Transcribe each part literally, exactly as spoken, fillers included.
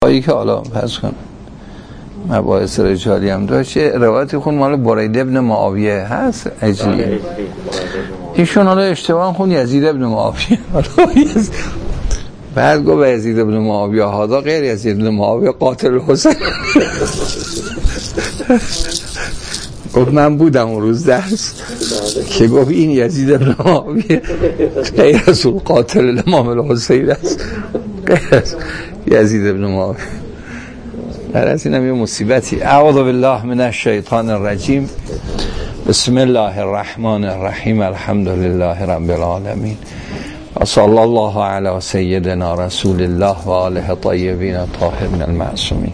هایی که حالا پس کن مباحث رجالی هم داشت. روایتی خون مال برید ابن معاویه هست اجلی، ایشون حالا اشتباه خون یزید ابن معاویه. بعد گفت یزید ابن معاویه هادا غیر یزید ابن معاویه قاتل حسین. گفت من بودم اون روز درس که گفت این یزید ابن معاویه غیر از اون قاتل امام الحسین است، غیر از یزید ابن معاویه. در از این هم یه مصیبتی. اعوذ بالله من الشیطان الرجیم. بسم الله الرحمن الرحیم. الحمد لله رب العالمین و صلی الله علی سیدنا رسول الله و آله طیبین الطاهرین المعصومین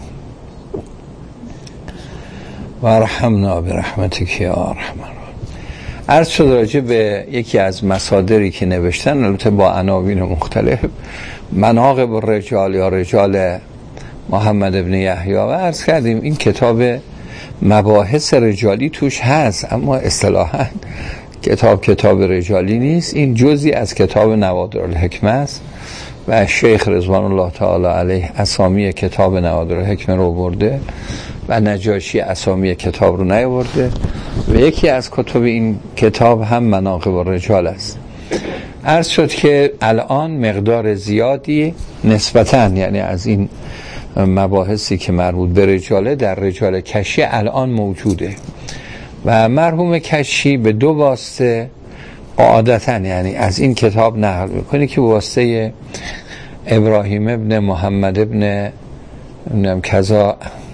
و ارحمنا برحمتک یا ارحم الراحمین. عرض شد راجع به یکی از مصادری که نوشتن، البته با عناوین مختلف، مناقب الرجال یا رجال محمد ابن یحیی، و عرض کردیم این کتاب مباحث رجالی توش هست، اما اصطلاحاً کتاب کتاب رجالی نیست. این جزئی از کتاب نوادر الحکمه است و شیخ رضوان الله تعالی علیه اسامی کتاب نوادر الحکمه رو برده و نجاشی اسامی کتاب رو نیاورده و یکی از کتب این کتاب هم مناقب الرجال است. عرض شد که الان مقدار زیادی نسبتاً، یعنی از این مباحثی که مربوط به رجاله در رجال کشی الان موجوده و مرحوم کشی به دو واسطه عادتاً یعنی از این کتاب نقل میکنه که واسطه ابراهیم ابن محمد ابن نمیدونم کذا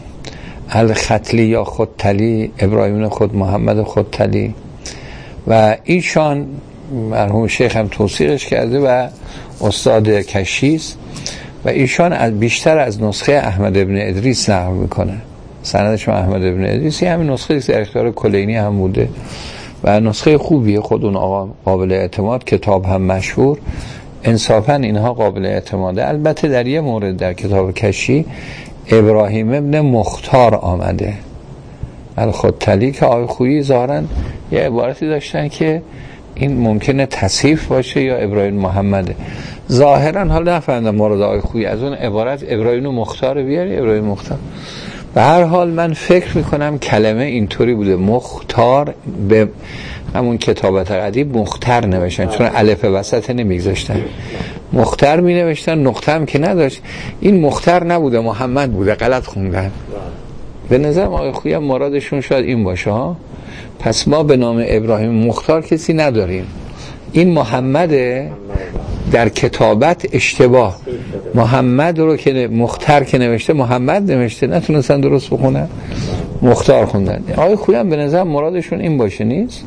الختلی یا خودتلی، ابراهیم خود محمد خودتلی، و ایشان مرحوم شیخ هم توصیقش کرده و استاد کشیست و ایشان از بیشتر از نسخه احمد ابن ادریس نقل میکنه. سندش احمد ابن ادریس همین نسخه در اختیار کلینی هم بوده و نسخه خوبیه، خود اون آقا قابل اعتماد، کتاب هم مشهور، انصافا اینها قابل اعتماده. البته در یه مورد در کتاب کشی ابراهیم ابن مختار آمده الخودتلی که آقای خویی ظاهراً یه عبارتی داشتن که این ممکنه تصحیف باشه یا ابراهیم محمده. ظاهرا حالا نفهمیدم مورد آقای خویی از اون عبارت ابراهیم مختار بیاری، ابراهیم مختار. به هر حال من فکر میکنم کلمه اینطوری بوده، مختار، به همون کتابت قدیم مختر نوشتن چون الف وسط نمیگذاشتن، مختر می نوشتن، نقطه هم که نداشت. این مختر نبوده، محمد بوده، غلط خوندن. به نظر آقای خویی مرادشون شاید این باشه ها. پس ما به نام ابراهیم مختار کسی نداریم، این محمد در کتابت اشتباه، محمد رو که مختر که نوشته محمد نوشته، نتونستن درست بخونن، مختار خوندن. آقای خویی هم به نظر مرادشون این باشه نیست.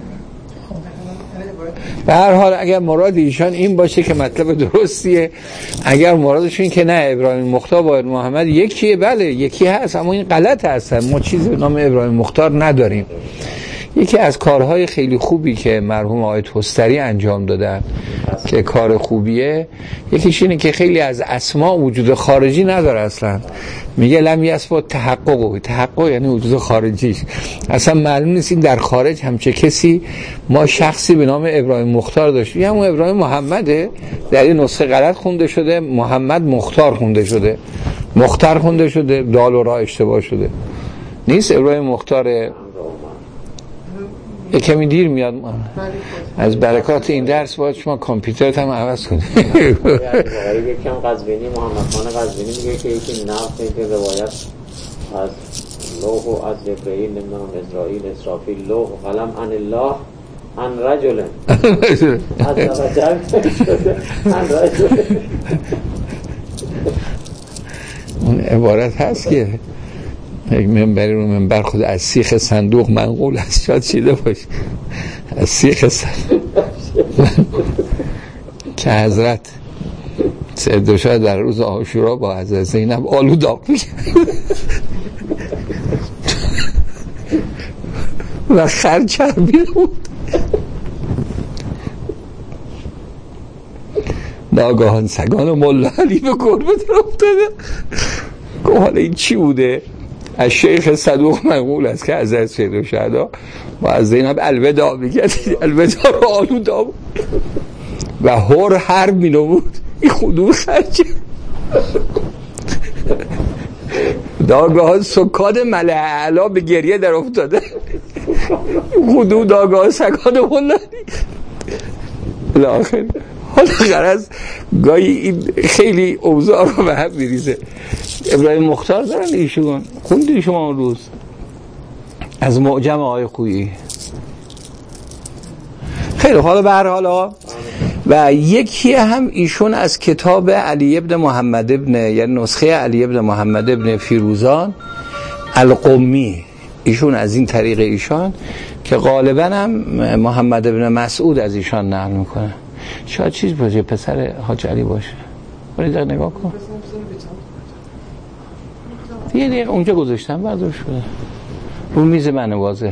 به هر حال اگر مراد ایشان این باشه که مطلب درستیه، اگر مرادشون که نه ابراهیم مختار با محمد یکیه، بله یکی هست، اما این غلط هست، ما چیزی به نام ابراهیم مختار نداریم. یکی از کارهای خیلی خوبی که مرحوم آقای توستری انجام دادن که کار خوبیه، یکیش اینه که خیلی از اسما وجود خارجی نداره اصلا. میگه لم یثبت تحقق، تحقق یعنی وجود خارجیش اصلا معلوم نیست این در خارج همچه کسی، ما شخصی به نام ابراهیم مختار داشتیم، یا همون ابراهیم محمده، در این نسخه غلط خونده شده، محمد مختار خونده شده، مختار خونده شده، دال و را اشتباه شده، نیست ابراهیم مختار. یک کمی دیر میاد، از برکات این درس باید شما کامپیوترت هم عوض کنید. یکم قزوینی، محمد خان قزوینی میگه که یکی نقل که روایت از لوح و از جبرئیل نمیدونم اسرائیل اسرافیل لوح قلم عن الله عن رجل از وجل عن رجل. اون عبارت هست که یک منبری رو منبر خود از سیخ صندوق منقول است، شاید چیده باشه از سیخ صندوق که حضرت سید شاید در روز عاشورا با حضرت زینب آلو داغ و خر چربی بود. ناگاهان سگان و ملا علی به گربه در افتاده. گفت حالا این چی بوده؟ از شیخ صدوق منقول است که از از سید شهدا و از زینب الوداع میگه، الوداع رو آلودا بود و هر هر مینو بود این خودون خرچه داگاه سکان ملع اعلا به گریه در افتاده. خودو داگاه سکان بلندی لاخر. حالا غرض گاهی این خیلی اوضاع رو به هم میریزه. ابراهیم مختار دارن ایشون خوندی شما اون روز از معجم آقای خویی. خیلی حالا به هر حال و یکی هم ایشون از کتاب علی ابن محمد ابن یعنی نسخه علی ابن محمد ابن فیروزان القمی، ایشون از این طریق ایشان که غالبا هم محمد ابن مسعود از ایشان نقل میکنه. شاید چیز باشه پسر حاج علی باشه. برید در نگاه کن دیگه دیگه اونجا گذاشتم بردار شده رو میز من واضحه.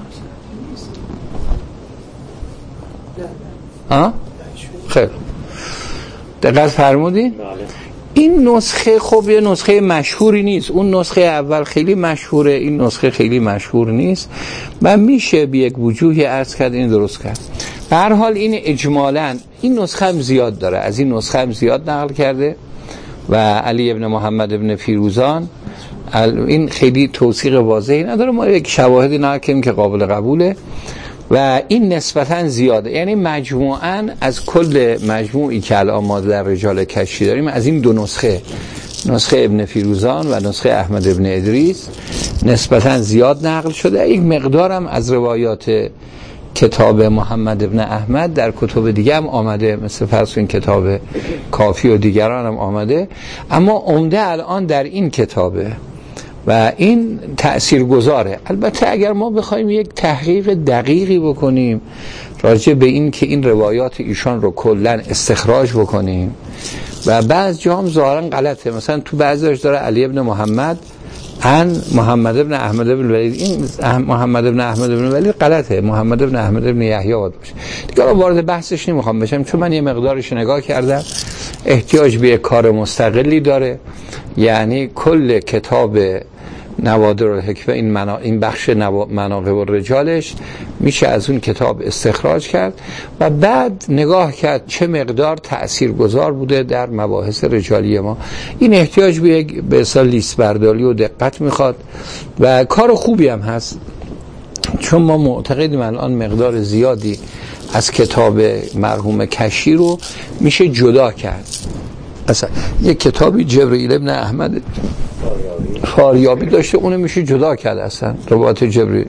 ها؟ خیلی دقت فرمودین؟ این نسخه خب یه نسخه مشهوری نیست. اون نسخه اول خیلی مشهوره، این نسخه خیلی مشهور نیست و میشه به یک وجوهی عرض کرد این درست کرد. به هر حال این اجمالاً این نسخه هم زیاد داره، از این نسخه هم زیاد نقل کرده و علی ابن محمد ابن فیروزان این خیلی توثیق واضحی نداره، ما یک شواهدی نقل کردیم که قابل قبوله و این نسبتاً زیاده. یعنی مجموعاً از کل مجموعی که الان ما در رجال کشی داریم از این دو نسخه، نسخه ابن فیروزان و نسخه احمد ابن ادریس، نسبتاً زیاد نقل شده. یک مقدارم از روایات کتاب محمد ابن احمد در کتب دیگه هم آمده، مثل فرض این کتاب کافی و دیگران هم آمده، اما عمده الان در این کتابه و این تأثیر گذاره. البته اگر ما بخوایم یک تحقیق دقیقی بکنیم راجع به این که این روایات ایشان رو کلن استخراج بکنیم و بعض جا هم ظاهرا غلطه، مثلا تو بعضیش داره علی ابن محمد عن محمد ابن احمد ابن ولید، این محمد ابن احمد ابن ولید غلطه، محمد ابن احمد ابن یحیی باید باشه. دیگه وارد بحثش نمیخوام بشم چون من یه مقدارش نگاه کردم، احتیاج به یک کار مستقلی داره. یعنی کل کتاب نوادر الحکمه این منا... این بخش نوا... مناقب الرجالش میشه از اون کتاب استخراج کرد و بعد نگاه کرد چه مقدار تأثیرگذار بوده در مباحث رجالی ما. این احتیاج به یک به اصطلاح لیست برداری و دقت میخواد و کار خوبی هم هست، چون ما معتقدیم الان مقدار زیادی از کتاب مرحوم کشی رو میشه جدا کرد. مثلا یک کتابی جبرئیل ابن احمد فاریابی داشته، اونو میشه جدا کرد اصلا روایت جبرئیل.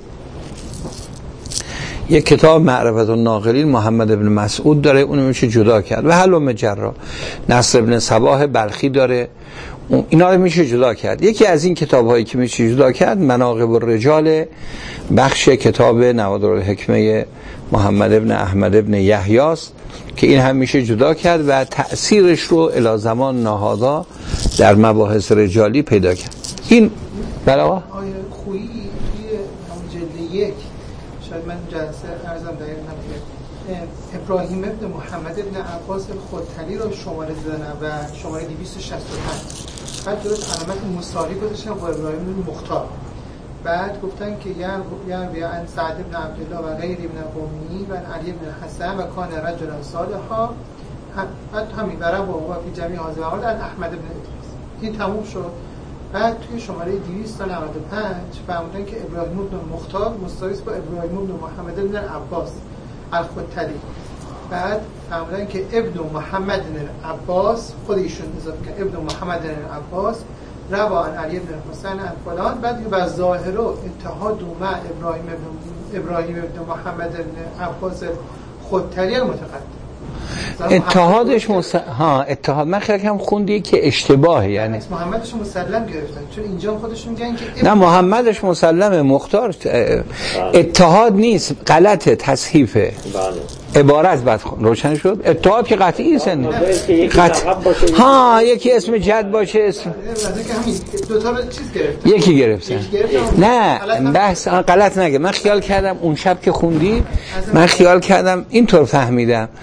یک کتاب معرفت الناقلین محمد ابن مسعود داره، اونو میشه جدا کرد و حلم جرا. نصر ابن صباح بلخی داره، اینا رو میشه جدا کرد. یکی از این کتاب هایی که میشه جدا کرد مناقب الرجال، بخش کتاب نوادر الحکمه محمد ابن احمد ابن یحیی است که این هم میشه جدا کرد و تأثیرش رو الی زمان نهادا در مباحث رجالی پیدا کرد. این بله آقا آیه خویی توی جلد یک شاید من جلسه ارزم دقیقا که ابراهیم ابن محمد ابن عباس خودتلی رو شماره زدن و شماره دویست و شصت و پنج، بعد درست علامت مساوی گذاشتن با ابراهیم ابن مختار، بعد گفتن که یا یا ان سعد ابن عبدالله و غیر ابن قمی و علی ابن حسن و کان رجلا صالحا، بعد همین برای با هو فی جمعی هذه مقال ان احمد ابن ادریس. این تموم شد. بعد توی شماره دویست و نود و پنج فهمیدن که ابراهیم ابن مختار مساوی است با ابراهیم ابن محمد ابن عباس الخودتلی. بعد فهمیدن که ابن محمد ابن عباس خود ایشون اضافه کرد ابن محمد ابن عباس روا عن علی ابن حسین عن فلان، بعد و ظاهر و اتحاد مع ابراهیم ابن ابراهیم ابن محمد ابن عباس خودتلی المتقدم. اتحادش مس... ها اتحاد من خیلی کم خوندی که اشتباهه، یعنی محمدش مسلم گرفتن چون اینجا خودشون میگن که نه محمدش مسلمه، مختار اتحاد نیست، غلطه، تصحیفه. بله عبارت بعد روشن شد. اتحاد که قطعی نیست، قطع ها یکی اسم جد باشه، اسم دو تا چیز گرفتن، یکی گرفتن. نه بحث غلط نگه. من خیال کردم اون شب که خوندی من خیال کردم اینطور فهمیدم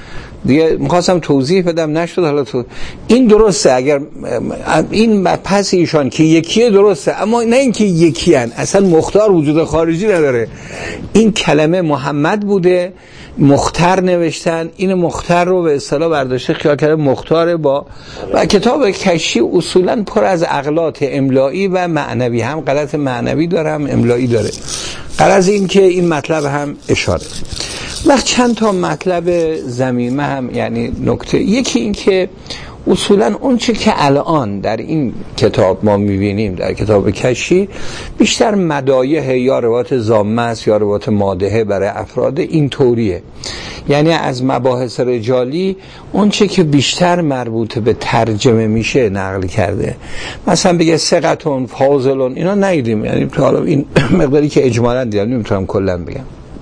دیگه میخواستم توضیح بدم نشد. حالا تو این درسته، اگر این پس ایشان که یکیه درسته، اما نه اینکه یکی هن. اصلا مختار وجود خارجی نداره. این کلمه محمد بوده، مختار نوشتن، این مختار رو به اصطلاح برداشته خیال کرده مختار با و کتاب کشی اصولا پر از اغلاط املایی و معنوی، هم غلط معنوی داره هم املایی داره. غرض این که این مطلب هم اشاره وقت چند تا مطلب ضمیمه هم، یعنی نکته یکی این که اصولا اون چه که الان در این کتاب ما میبینیم در کتاب کشی بیشتر مدایح یا روایت ضامه است یا روایت مادحه برای افراد این طوریه. یعنی از مباحث رجالی اون چه که بیشتر مربوط به ترجمه میشه نقل کرده. مثلا بگه ثقتون فاضلون اینا ندیدیم، یعنی حالا این مقداری که اجمالاً دیدم نمیتونم کلا بگم.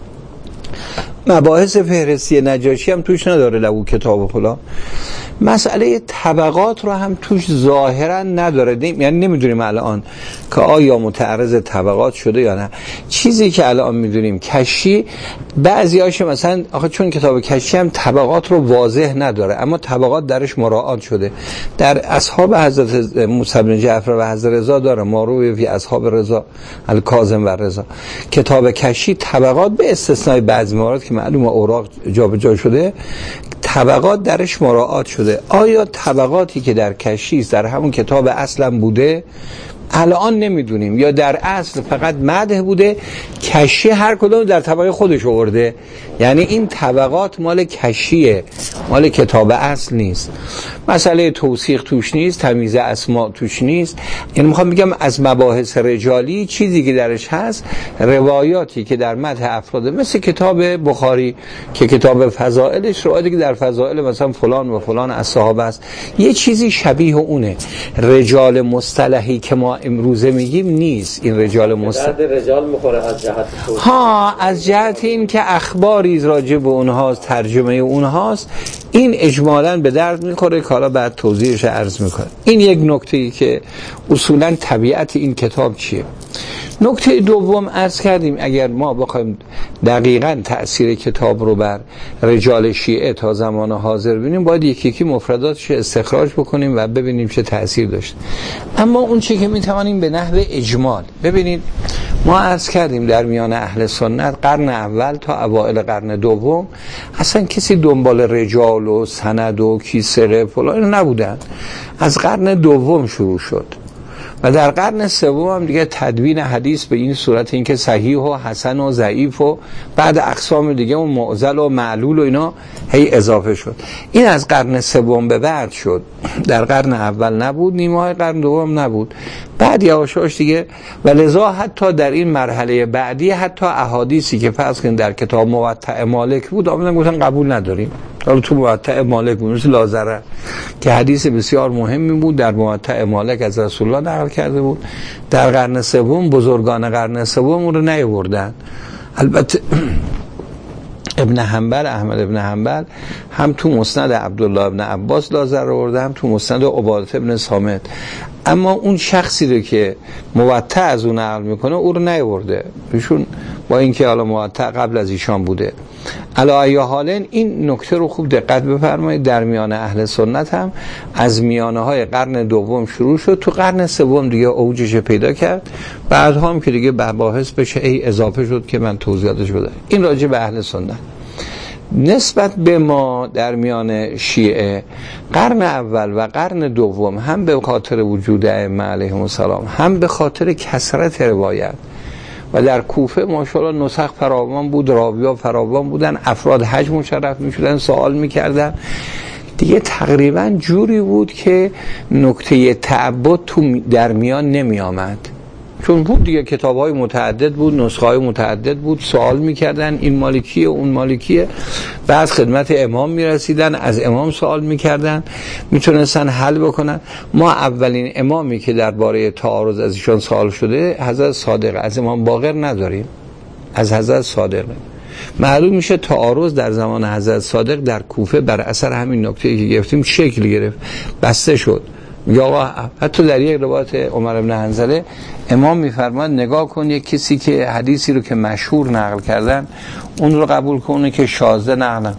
مباحث فهرستی نجاشی هم توش نداره لو کتاب و فلان. مسئله طبقات رو هم توش ظاهرا نداره، یعنی نمیدونیم الان که آیا متعرض طبقات شده یا نه. چیزی که الان میدونیم کشی بعضی هاش مثلا آخه چون کتاب کشی هم طبقات رو واضح نداره اما طبقات درش مراعات شده. در اصحاب حضرت موسی بن جعفر و حضرت رضا داره، ماروی فی اصحاب رضا الکاظم و رضا. کتاب کشی طبقات به استثنای بعضی موارد که معلومه اوراق جابجا شده طبقات درش مراعات شده. آیا طبقاتی که در کشی در همون کتاب اصلا بوده الان نمیدونیم، یا در اصل فقط مدح بوده، کشی هر کدوم در طبقه خودش آورده. یعنی این طبقات مال کشیه، مال کتاب اصل نیست. مسئله توثیق توش نیست، تمیز اسماء توش نیست. یعنی میخوام بگم از مباحث رجالی چیزی که درش هست روایاتی که در مدح افراد، مثل کتاب بخاری که کتاب فضائلش روایاتی که در فضائل مثلا فلان و فلان از صحابه است، یه چیزی شبیه اونه. رجال مصطلحی که ما امروزه میگیم نیست. این رجال مصطلح رجال میخوره از جهت ها از جهت این که اخباری راجع به اونهاست، ترجمه اونهاست، این اجمالاً به درد میخوره که حالا بعد توضیحش عرض میکنه. این یک نکته‌ای که اصولاً طبیعت این کتاب چیه. نکته دوم عرض کردیم اگر ما بخوایم دقیقاً تأثیر کتاب رو بر رجال شیعه تا زمان حاضر ببینیم باید یکی یکی مفرداتش استخراج بکنیم و ببینیم چه تأثیر داشت. اما اون چیزی که میتوانیم به نحو اجمال ببینید، ما عرض کردیم در میان اهل سنت قرن اول تا اوائل قرن دوم اصلا کسی دنبال رجال و سند و کیسره فلان نبودن. از قرن دوم شروع شد و در قرن سوم هم دیگه تدوین حدیث به این صورت اینکه صحیح و حسن و ضعیف و بعد اقسام دیگه و معضل و معلول و اینا هی اضافه شد. این از قرن سوم به بعد شد. در قرن اول نبود، نیمه های قرن دوم نبود، بعد یواشاش دیگه. و لذا حتی در این مرحله بعدی حتی احادیثی که فرض کنید در کتاب موطأ مالک بود آمدن گفتن قبول نداریم. حالا تو موطأ مالک بود مثل لازره که حدیث بسیار مهمی بود در موطأ مالک از رسول الله نقل کرده بود. در قرن سوم بزرگان قرن سوم اون رو نیاوردن. البته ابن حنبل، احمد ابن حنبل هم تو مسند عبدالله ابن عباس لازر آورده، هم تو مسند عبادة ابن صامت. اما اون شخصی رو که موطأ از اون نقل میکنه او رو نیاورده ایشون، با اینکه حالا موطأ قبل از ایشان بوده. علی ای حال این نکته رو خوب دقت بفرمایید. در میان اهل سنت هم از میانه های قرن دوم شروع شد، تو قرن سوم دیگه اوجش پیدا کرد، بعد هم که دیگه مباحث بشه ای اضافه شد که من توضیحاتش بدم. این راجع به اهل سنت. نسبت به ما در میان شیعه قرن اول و قرن دوم هم به خاطر وجود ائمه علیهم السلام هم به خاطر کثرت روایت و در کوفه ماشاءالله نسخ فراوان بود، راوی‌ها فراوان بودن، افراد حج مشرف می‌شدن، سوال می‌کردن، دیگه تقریبا جوری بود که نکته تعبد تو در میان نمی آمد. چون بود دیگه کتاب‌های متعدد بود، نسخه‌های متعدد بود، سوال می‌کردن این مالکیه اون مالکیه، بعد خدمت امام می‌رسیدن، از امام سوال می‌کردن، میتونستن حل بکنن. ما اولین امامی که درباره تعارض از ایشان سوال شده حضرت صادق، از امام باقر نداریم، از حضرت صادق. معلوم میشه تعارض در زمان حضرت صادق در کوفه بر اثر همین نکته‌ای که گرفتیم شکل گرفت، بسته شد. یا حتی در یک روایت عمر بن حنظله امام میفرماد نگاه کن یک کسی که حدیثی رو که مشهور نقل کردن اون رو قبول کنه که شاذ نقلن.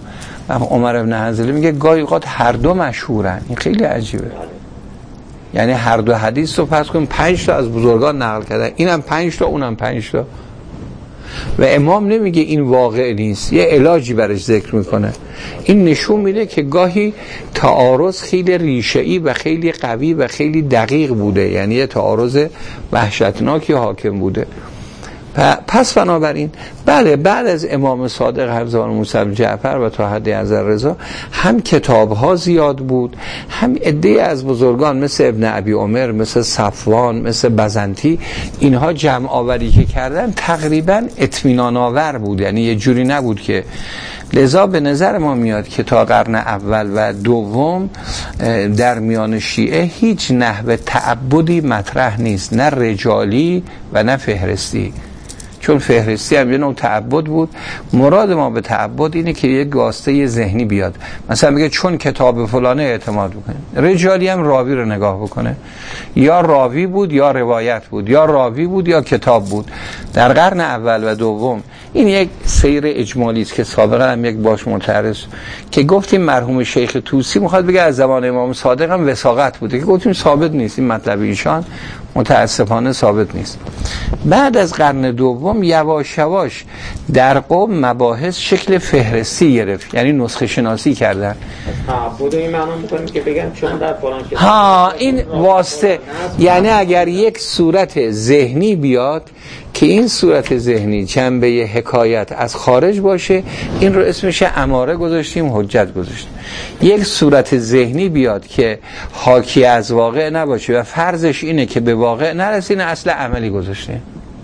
عمر ابن حنظله میگه گاهی اوقات هر دو مشهورن. این خیلی عجیبه. یعنی هر دو حدیث رو پس کن پنج تا از بزرگان نقل کردن، اینم پنج تا اونم پنج تا، و امام نمیگه این واقع نیست، یه علاجی برش ذکر میکنه. این نشون میده که گاهی تعارض خیلی ریشه‌ای و خیلی قوی و خیلی دقیق بوده، یعنی یه تعارض وحشتناکی حاکم بوده. پس بنابراین بله، بعد از امام صادق حفظه الله موسی بن جعفر و تا حد حضرت رضا هم کتاب ها زیاد بود، هم عده از بزرگان مثل ابن ابی عمر، مثل صفوان، مثل بزنتی، اینها جمع آوری که کردن تقریبا اطمینان آور بود، یعنی یه جوری نبود که. لذا به نظر ما میاد که تا قرن اول و دوم در میان شیعه هیچ نحو تعبدی مطرح نیست، نه رجالی و نه فهرستی، چون فهرستی هم یه نوع تعبد بود. مراد ما به تعبد اینه که یک گاسته ذهنی بیاد، مثلا میگه چون کتاب فلانه اعتماد بکنه. رجالی هم راوی رو نگاه بکنه، یا راوی بود یا روایت بود، یا راوی بود یا کتاب بود. در قرن اول و دوم این یک سیر اجمالی است که سابقا هم یک باش متعرض که گفتیم مرحوم شیخ طوسی میخواد بگه از زمان امام صادق هم وثاقت بوده، که گفتیم ثابت نیست، این مطلب ایشان متاسفانه ثابت نیست. بعد از قرن دوم یواش یواش در قوم مباحث شکل فهرستی گرفت، یعنی نسخه شناسی کردن. تعبد این معنا می‌کنیم که بگن چون در فلان کتاب ها این واسطه، یعنی اگر یک صورت ذهنی بیاد که این صورت ذهنی جنبه حکایت از خارج باشه، این رو اسمش اماره گذاشتیم، حجت گذاشتیم. یک صورت ذهنی بیاد که حاکی از واقع نباشه و فرضش اینه که به واقع نرسینه، اصل عملی گذاشتیم.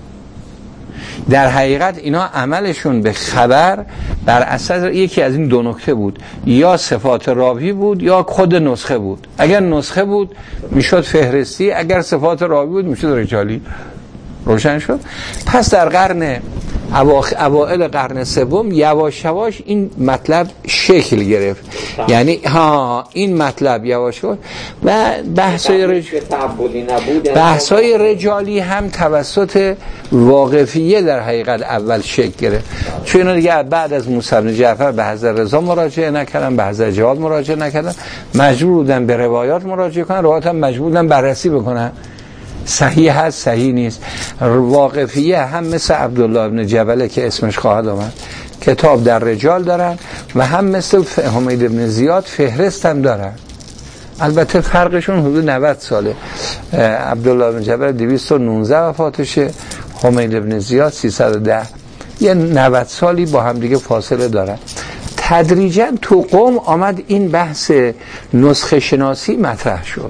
در حقیقت اینا عملشون به خبر بر اساس یکی از این دو نکته بود، یا صفات راوی بود یا خود نسخه بود. اگر نسخه بود میشد فهرستی، اگر صفات راوی بود میشد رجالی. روشن شد؟ پس در قرن اوائل قرن سوم یواش یواش این مطلب شکل گرفت، یعنی ها این مطلب یواش یواش و بحثای رج... بحثای رجالی هم توسط واقفیه در حقیقت اول شکل گرفت، چون اینا دیگه بعد از موسی بن جعفر به حضرت رضا مراجعه نکردن، به حضرت جواد مراجعه نکردن، مجبور بودن به روایات مراجعه کنن، روایات هم مجبور بودن بررسی بکنن، صحیح هست صحیح نیست. واقفیه هم مثل عبدالله ابن جبله که اسمش خواهد آمد کتاب در رجال دارن، و هم مثل حمید ابن زیاد فهرست هم دارن. البته فرقشون حدود نود ساله. عبدالله ابن جبله دویست و نوزده وفاتشه، حمید ابن زیاد سیصد و ده، یه نود سالی با هم دیگه فاصله دارن. تدریجا تو قوم آمد این بحث نسخه شناسی مطرح شد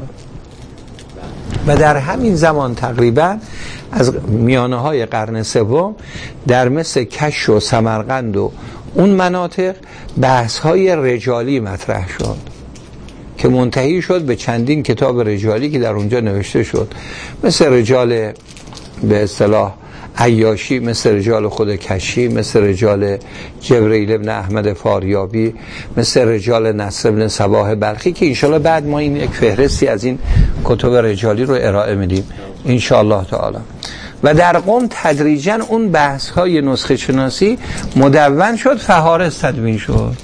و در همین زمان تقریبا از میانه های قرن سوم در مثل کش و سمرقند و اون مناطق بحث های رجالی مطرح شد که منتهی شد به چندین کتاب رجالی که در اونجا نوشته شد، مثل رجال به اصطلاح عیاشی، مثل رجال خود کشی، مثل رجال جبرئیل ابن احمد فاریابی، مثل رجال نصر ابن صباح بلخی، که انشاءالله بعد ما این یک فهرستی از این کتب رجالی رو ارائه میدیم انشاءالله تعالی. و در قم تدریجا اون بحث های نسخه شناسی مدون شد، فهارس تدوین شد،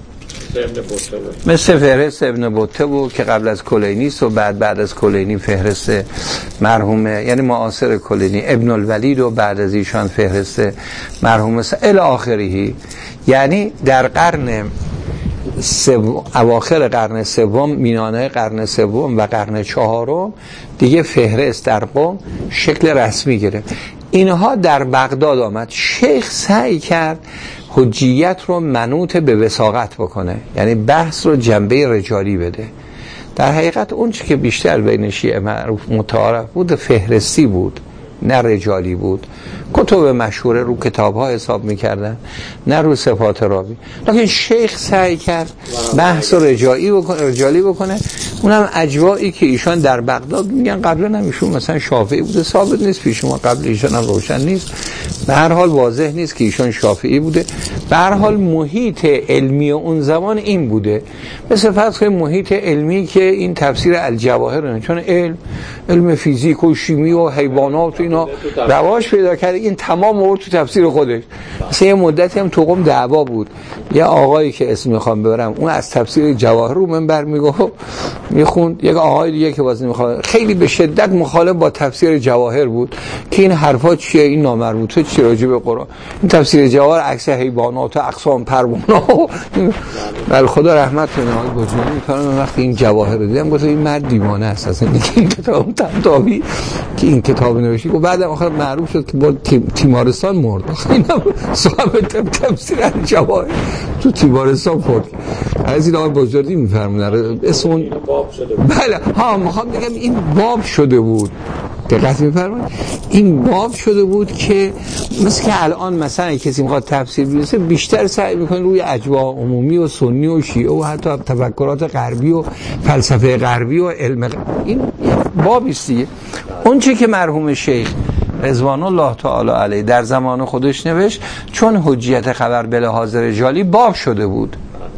مثل فهرست ابن بطه بود که قبل از کلینی است و بعد بعد از کلینی فهرست مرحوم یعنی معاصر کلینی ابن الولید و بعد از ایشان فهرست مرحوم الی آخری. یعنی در قرن سو... اواخر قرن سوم، میانه قرن سوم و قرن چهارم دیگه فهرست در قم شکل رسمی گرفت. اینها در بغداد آمد. شیخ سعی کرد حجیت رو منوط به وثاقت بکنه، یعنی بحث رو جنبه رجالی بده. در حقیقت اون چی که بیشتر بین شیعه معروف متعارف بود فهرستی بود، نه رجالی بود. کتب مشهوره رو کتاب ها حساب میکردن، نه رو صفات راوی. لیکن شیخ سعی کرد بحث رجالی بکنه، رجالی بکنه. اونم اجوائی که ایشان در بغداد میگن قبلا هم ایشون مثلا شافعی بوده، ثابت نیست پیش ما، قبل ایشان هم روشن نیست، به هر حال واضح نیست که ایشان شافعی بوده. به هر حال محیط علمی اون زمان این بوده، مثل فرض کنید محیط علمی که این تفسیر الجواهر، چون علم علم فیزیک و شیمی و حیوانات و اینا رواج پیدا کرده، این تمام آورد تو تفسیر خودش. مثلا یه مدتی هم تو قم دعوا بود، یه آقایی که اسم میخوام ببرم اون از تفسیر جواهر رو منبر میگفت میخوند، یک آقای دیگه که واسه میخواد خیلی به شدت مخالف با تفسیر جواهر بود که این حرفا چیه، این نامربوطه، چی راجع به قرآن، این تفسیر جواهر عکس حیوانات و اقسام پروانه. بله خدا رحمت کنه آقای بزرگی میکنم. وقتی این جواهر رو دیدم گفتم این مرد دیوانه است اصلا، این کتاب طنطاوی که این کتاب نوشته. و بعد آخر معروف شد که با تیمارستان مرد. اینم صاحب تفسیر الجواهر تو تیمارستان فوت. از این آقای بزرگی میفرمودن اسم اون باب شده بود. بله ها میخوام بگم این باب شده بود، دقت می‌فرمایید، این باب شده بود که مثل که الان مثلا کسی میخواد تفسیر بنویسه بیشتر سعی میکنه روی اجواء عمومی و سنی و شیعه و حتی تفکرات غربی و فلسفه غربی و علم غربی. این بابی است دیگه. اون چه که مرحوم شیخ رضوان الله تعالی علیه در زمان خودش نوشت، چون حجیت خبر به لحاظ رجالی باب شده بود.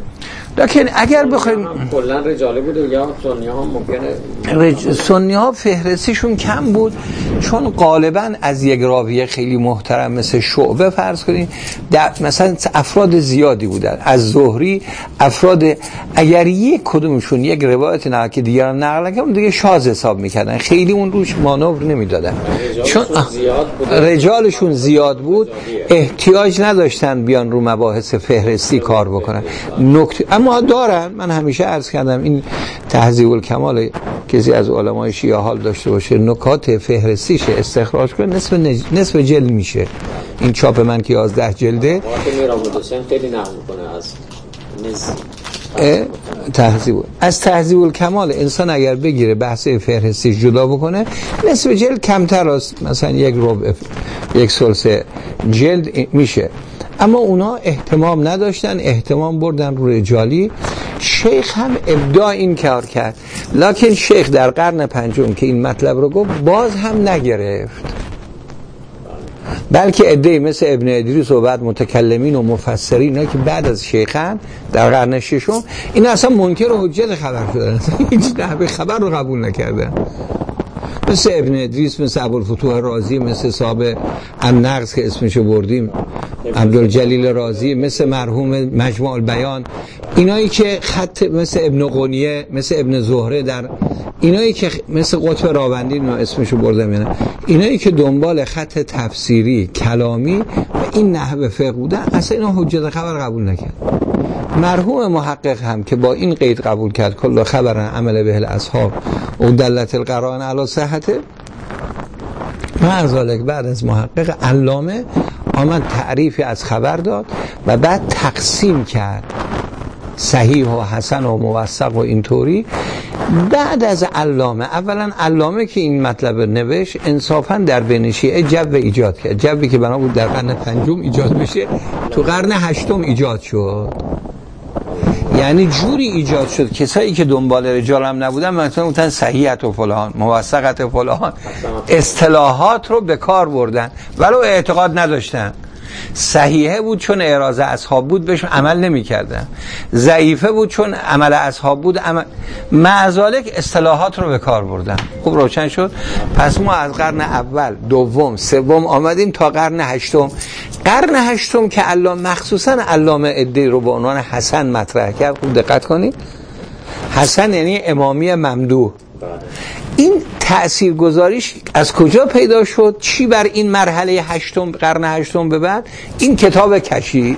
لکن اگر بخوایم کلا رجاله بود یا سنی ها ممکنه رج... سنی ها فهرستیشون کم بود، چون غالبا از یک راویه خیلی محترم مثل شعبه فرض کنید مثلا افراد زیادی بودن، از زهری افراد، اگر یک کدومشون یک روایت نه که دیگران نقل نکنن دیگه شاذ حساب میکردن، خیلی اون روش مانور نمیدادن، چون رجالشون زیاد بود احتیاج نداشتن بیان رو مباحث فهرستی کار بکنن. نکته اما دارن، من همیشه عرض کردم این تهذیب الکمال کسی از علمای شیعه حال داشته باشه نکات فهرستیش استخراج کنه نصف نج... نصف جلد میشه. این چاپ من که یازده جلده وقتی میرام حسین خیلی نقل میکنه از نصف تهذیب از تهذیب الکمال. انسان اگر بگیره بحث فهرستیش جدا بکنه نصف جلد کمتر است، مثلا یک ربع یک ثلث جلد میشه. اما اونا اهتمام نداشتن، اهتمام بردن رو رجالی. شیخ هم ابداع این کار کرد، لکن شیخ در قرن پنجم که این مطلب رو گفت باز هم نگرفت، بلکه عده‌ای مثل ابن ادریس و بعد متکلمین و مفسرین اینا که بعد از شیخن در قرن ششم این اصلا منکر و حجت خبر شدن، هیچ نحوه خبر رو قبول نکردن، مثل ابن ادریس، مثل ابوالفتوح رازی، مثل صاحب النقص که اسمشو بردیم عبدالجلیل رازی، مثل مرحوم مجموع البیان، اینایی که خط مثل ابن قونیه، مثل ابن زهره، در اینایی که مثل قطب راوندی اینو اسمشو بردم، یعنی اینایی که دنبال خط تفسیری کلامی و این نحوه فقه بودن اصلا اینا حجت خبر قبول نکرد. مرحوم محقق هم که با این قید قبول کرد کل خبر عمل به الاصحاب و دلت القرائن علی صحته، مع ذلک بعد از محقق علامه آمد تعریفی از خبر داد و بعد تقسیم کرد صحیح و حسن و موثق و اینطوری. بعد از علامه، اولا علامه که این مطلب نوشت انصافا در بین شیعه جو ایجاد کرد، جوی که بنا بود در قرن پنجم ایجاد بشه تو قرن هشتم ایجاد شد، یعنی جوری ایجاد شد کسایی که دنبال رجال هم نبودن مثلا گفتن صحیحت و فلان، موثقت و فلان، اصطلاحات رو به کار بردن ولو اعتقاد نداشتن. صحیحه بود چون اعراض اصحاب بود بهش عمل نمی کردن، ضعیفه بود چون عمل اصحاب بود عمل... مع ذالک اصطلاحات رو به کار بردن. خوب روشن شد. پس ما از قرن اول، دوم، سوم آمدیم تا قرن هشتم. قرن هشتم که علامه مخصوصا علامه ادعی رو به عنوان حسن مطرح کرد. خوب دقت کنید، حسن یعنی امامی ممدوح. این تأثیر گذاریش از کجا پیدا شد؟ چی بر این مرحله هشتم، قرن هشتم به بعد؟ این کتاب کشی.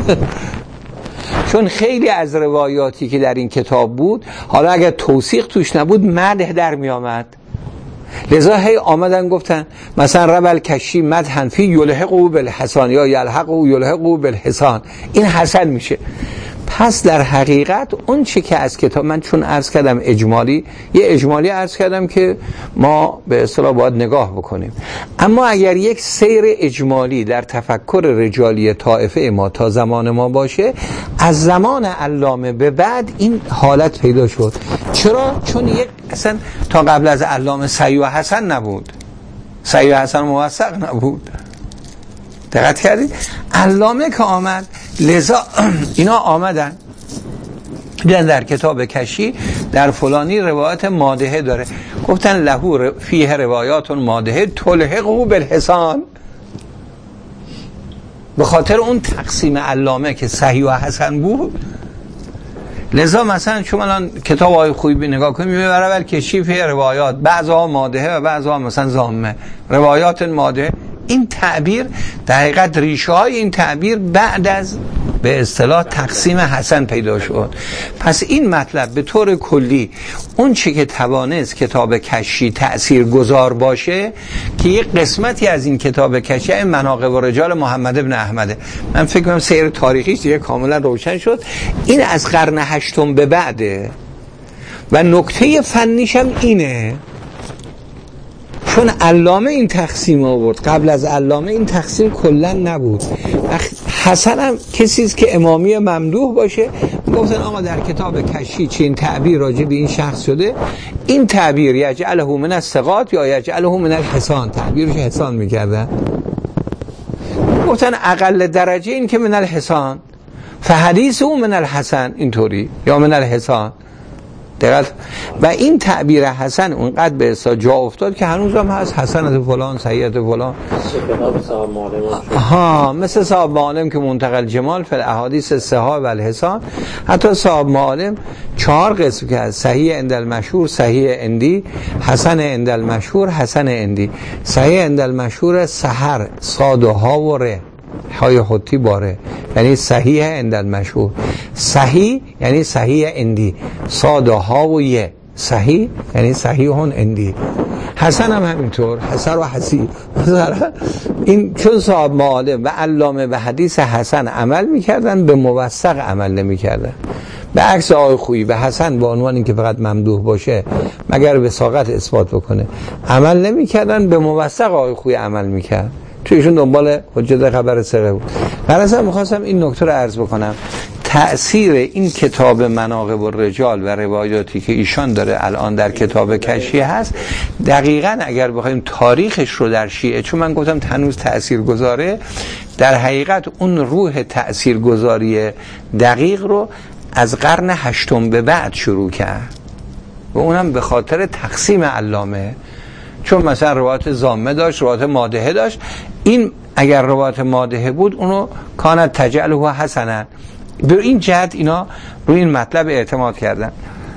چون خیلی از روایاتی که در این کتاب بود حالا اگر توثیق توش نبود مدح در می آمد، لذا هی آمدن گفتن مثلا ربل کشی مدحن فی یلحقو بالحسان یا یلحقو یلحقو بالحسان، این حسن میشه. پس در حقیقت اون چی که از کتاب من چون عرض کردم اجمالی، یه اجمالی عرض کردم که ما به اصطلاح باید نگاه بکنیم، اما اگر یک سیر اجمالی در تفکر رجالی طائفه ما تا زمان ما باشه، از زمان علامه به بعد این حالت پیدا شد. چرا؟ چون یک اصلا تا قبل از علامه صحیح و حسن نبود، صحیح و حسن موثق نبود. دقت کردید؟ علامه که آمد لذا اینا آمدن دیدن در کتاب کشی در فلانی روایت مادحه داره، گفتن لهو فیه روایات مادحه تلحقه بالحسان. به خاطر اون تقسیم علامه که صحیح و حسن بود، لذا مثلا شما الان کتاب های خوبی نگاه کنید میبینید برابر کشی فیه روایات، بعضها مادحه و بعضها مثلا ضامه، روایات مادحه. این تعبیر در حقیقت ریشه های این تعبیر بعد از به اصطلاح تقسیم حسن پیدا شد. پس این مطلب به طور کلی اون چی که توانست کتاب کشی تأثیر گذار باشه که یک قسمتی از این کتاب کشی این مناقب و رجال محمد ابن احمده، من فکر کنم سیر تاریخیش دیگه کاملا روشن شد. این از قرن هشتم به بعده و نکته فنیش هم اینه، چون علامه این تقسیم آورد، قبل از علامه این تقسیم کلا نبود. حسن هم کسی است که امامی ممدوح باشه، گفتن آقا در کتاب کشی چین تعبیر راجع به این شخص شده، این تعبیر یجعله من الثقات یا یجعله من الحسان، تعبیرش حسان میکردن. گفتن اقل درجه این که من الحسان، فحدیث او من الحسن، اینطوری یا من الحسان. دقیقاً. و این تعبیر حسن اونقدر به اصلا جا افتاد که هنوز هم هست، حسنت فلان سیئت فلان، ها مثل صاحب معالم که منتقل جمال فی الاحادیث الصحاح و الحسان. حتی صاحب معالم چهار قسم که هست، صحیح عند المشهور، صحیح عندی، حسن عند المشهور، حسن عندی. صحیح عند المشهور سحر صاد و ها و ره، های خطی باره، یعنی صحیح عند المشهور. صحیح یعنی صحیح عندی، صاد و ها و یه، صحیح یعنی صحیحون عندی. حسن هم همینطور، حسن و حسی. این چون صاحب معالم و علامه به حدیث حسن عمل میکردن، به موثق عمل نمیکردن. به عکس آقای خویی به حسن به عنوان این که فقط ممدوح باشه مگر وثاقت اثبات بکنه عمل نمیکردن، به موثق آقای خویی عمل میکرد، تویشون دنبال حجت خبر سره بود. برای میخواستم این نکته رو عرض بکنم، تأثیر این کتاب مناقب الرجال و روایاتی که ایشان داره الان در کتاب کشی هست، دقیقاً اگر بخوایم تاریخش رو در شیعه، چون من گفتم هنوز تأثیر گذاره، در حقیقت اون روح تأثیر گذاری دقیق رو از قرن هشتم به بعد شروع کرد و اونم به خاطر تقسیم علامه. چون مثلا روایت ضامه داشت، روایت مادحه داشت، این اگر روایت مادحه بود اونو کانت تجعله حسنا. به این جهت اینا روی این مطلب اعتماد کردن.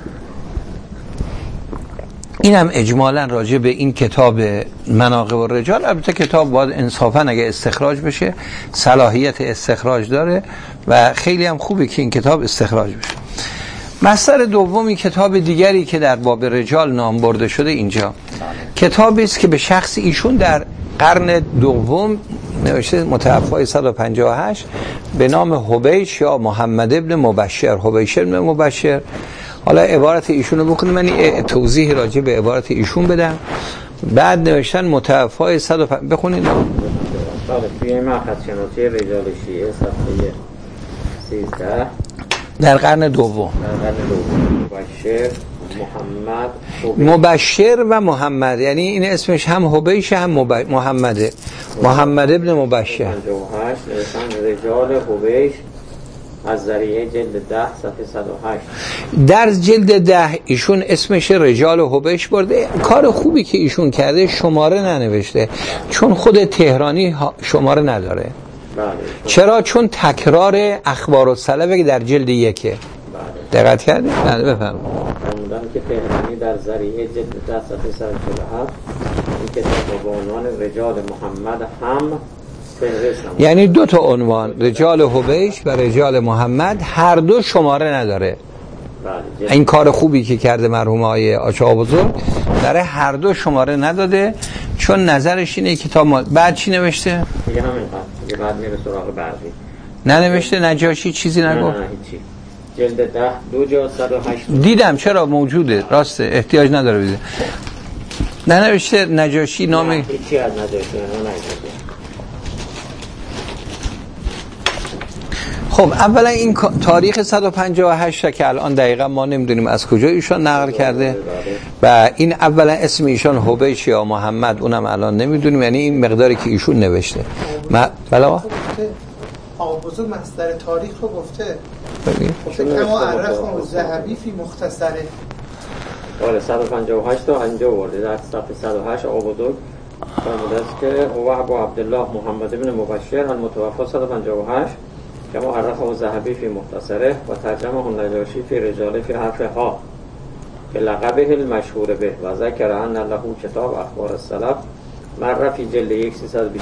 اینم اجمالا راجع به این کتاب مناقب الرجال. البته کتاب باید انصافا اگه استخراج بشه صلاحیت استخراج داره و خیلی هم خوبه که این کتاب استخراج بشه. مصدر دومی کتاب دیگری که در باب رجال نام برده شده اینجا، کتابی است که به شخص ایشون در قرن دوم نوشته، متوفای صد و پنجاه و هشت، به نام حبیش یا محمد ابن مبشر، حبیش ابن مبشر. حالا عبارت ایشون رو بخونیم، من توضیح راجع به عبارت ایشون بدم. بعد نوشتن متوفای صد و پنجاه، بخونید. توی مأخذ شناسی رجال شیعه صفحه سیزده، در قرن دوم، در قرن دوم، مبشر محمد حبیش. مبشر و محمد، یعنی این اسمش هم حبیش هم مب... محمده، محمد ابن مبشر. پنجاه و هشت نوشتن رجال حبیش از ذریعه جلد ده صفحه صد و هشت. در جلد ده ایشون اسمش رجال حبیش برده. کار خوبی که ایشون کرده، شماره ننوشته، چون خود تهرانی شماره نداره. بله. چرا؟ چون تکرار اخبار السلف در جلد یکه. بله. دقت کردید؟ بله بفرمایید. فرمودن که تهرانی در ذریعه جلد ده صفحه صد و چهل و هفت این کتاب با عنوان رجال محمد هم فهرست هم، یعنی دو تا عنوان، رجال حبیش و رجال محمد، هر دو شماره نداره. بله. این کار خوبی که کرده مرحوم آقای آچا بزرگ، داره هر دو شماره نداده، چون نظرش اینه کتاب ما... بعد چی نوشته؟ دیگه همین قد. بعد میره سراغ بعضی. ننوشته نجاشی چیزی نگفت؟ نه نه هیچی. جلد ده دو جا صد و هشت دیدم، چرا موجوده، راسته، احتیاج نداره بیده. ننوشته نجاشی نام؟ نه هیچی از نجاشی نه نجاشی. خب اولا این تاریخ صد و پنجاه و هشت که الان دقیقا ما نمیدونیم از کجا ایشان نقل کرده و این اولا اسم ایشان حبیش یا محمد اونم الان نمیدونیم، یعنی این مقداری که ایشون نوشته. بلا آقا بزرگ مصدر تاریخ رو گفته گفته کما عرفه ذهبی فی مختصره. بله صد و پنجاه و هشت تا اینجا ورده در صفحه صد و هشت آقا بزرگ فرموده است که هو ابو عبدالله محمد بن مبشر المتوفی صد و پنجاه و هشت کما عرفه ذهبی فی مختصره و ترجمه النجاشی فی رجاله فی حرف ها که لقبه المشهور به و ذکر ان له کتاب اخبار السلف مر فی جلد صد و بیست.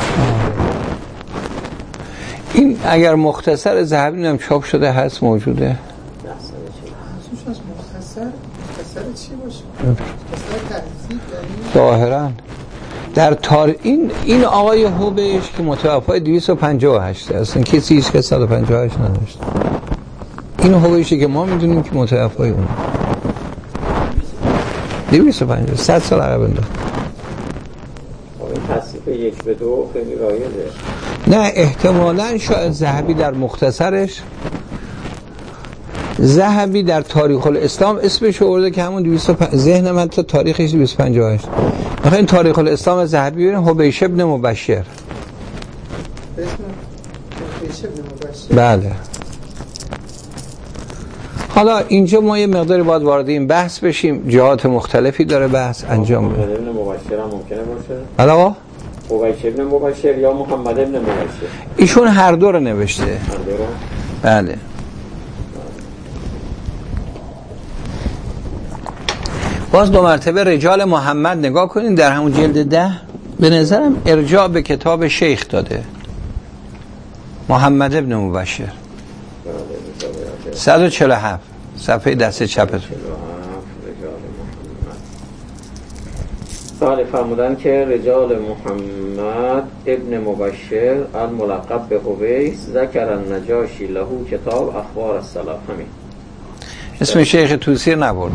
این اگر مختصر ذهبی نم چاپ شده هست موجوده؟ نه از مختصر مختصر چی باشه؟ مختصر تحصیل ظاهرا در تاریخ این این آقای حبیش که متوفی دویست و پنجاه و هشت است، کسی هیچ که صد و پنجاه و هشت نداشت. این حبیشی که ما میدونیم که متوفی اون دویست و پنجاه صد سال عقب انداخت. این تصحیح یک به دو خیلی رایجه. نه احتمالاً شاید ذهبی در مختصرش، ذهبی در تاریخ الاسلام اسمش آورده که همون دویست و پنجاه ذهن من تا تاریخش دویست و پنجاه و هشت. مثلا این تاریخ الاسلام ذهبی ببینیم حبیش ابن مبشر. اسم حبیش ابن مبشر. بله. حالا اینجا ما یه مقداری باید وارد این بحث بشیم، جهات مختلفی داره بحث انجام بده. محمد ابن مبشر هم ممکنه باشه؟ بله آقا؟ حبیش ابن مبشر یا محمد ابن مبشر؟ ایشون هر دو رو نوشته. هر دو رو؟ بله. باز دو مرتبه رجال محمد نگاه کنین در همون جلد ده به نظرم ارجاع به کتاب شیخ داده محمد ابن مبشر صد و چهل و هفت صفحه دست چپتون. بله فرمودن که رجال محمد ابن مبشر الملقب به حبیس ذکر النجاشی له کتاب اخبار السلف. همین اسم شیخ طوسی نبرده.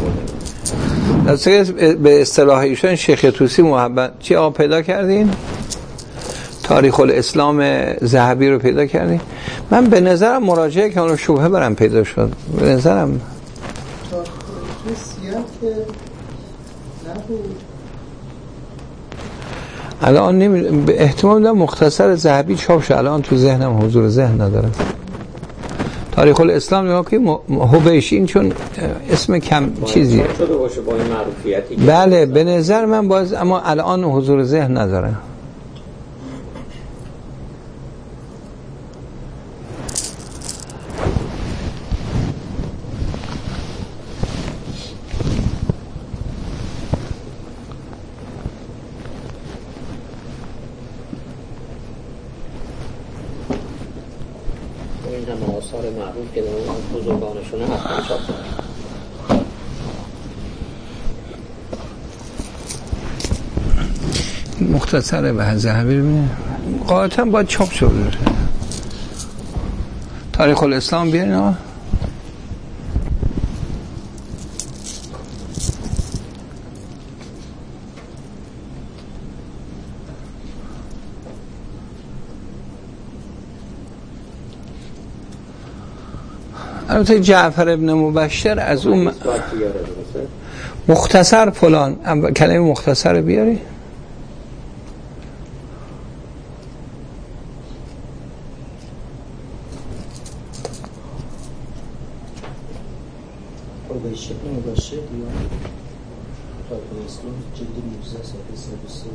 نبرده. به اصطلاح ایشون شیخ طوسی محبت چی آقا پیدا کردین؟ تاریخ الاسلام ذهبی رو پیدا کردین؟ من به نظرم مراجعه که اون شبهه برم پیدا شد. به نظرم تاریخ سیاه که نبود. الان نمی... به احتمال دارم مختصر ذهبی چاپ شد، الان تو ذهنم حضور ذهن ندارم. تاریخ الاسلام نگاه که حبیش این چون اسم کم چیزیه شده باشه با این معروفیتی. بله به نظر من باز، اما الان حضور ذهن نداره. آثار معروف که در اون بزرگانشونه حتما چاپ کنید. مختصره به ذهبی ببینید قاطعا باید چاپ شده. تاریخ الاسلام بیارین ها. البته جعفر ابن مبشر از اون مختصر فلان کلمه مختصر بیاری. حبیش ابن مبشر دیوان تاریخ الاسلام جلد نوزده صفحه صد و سه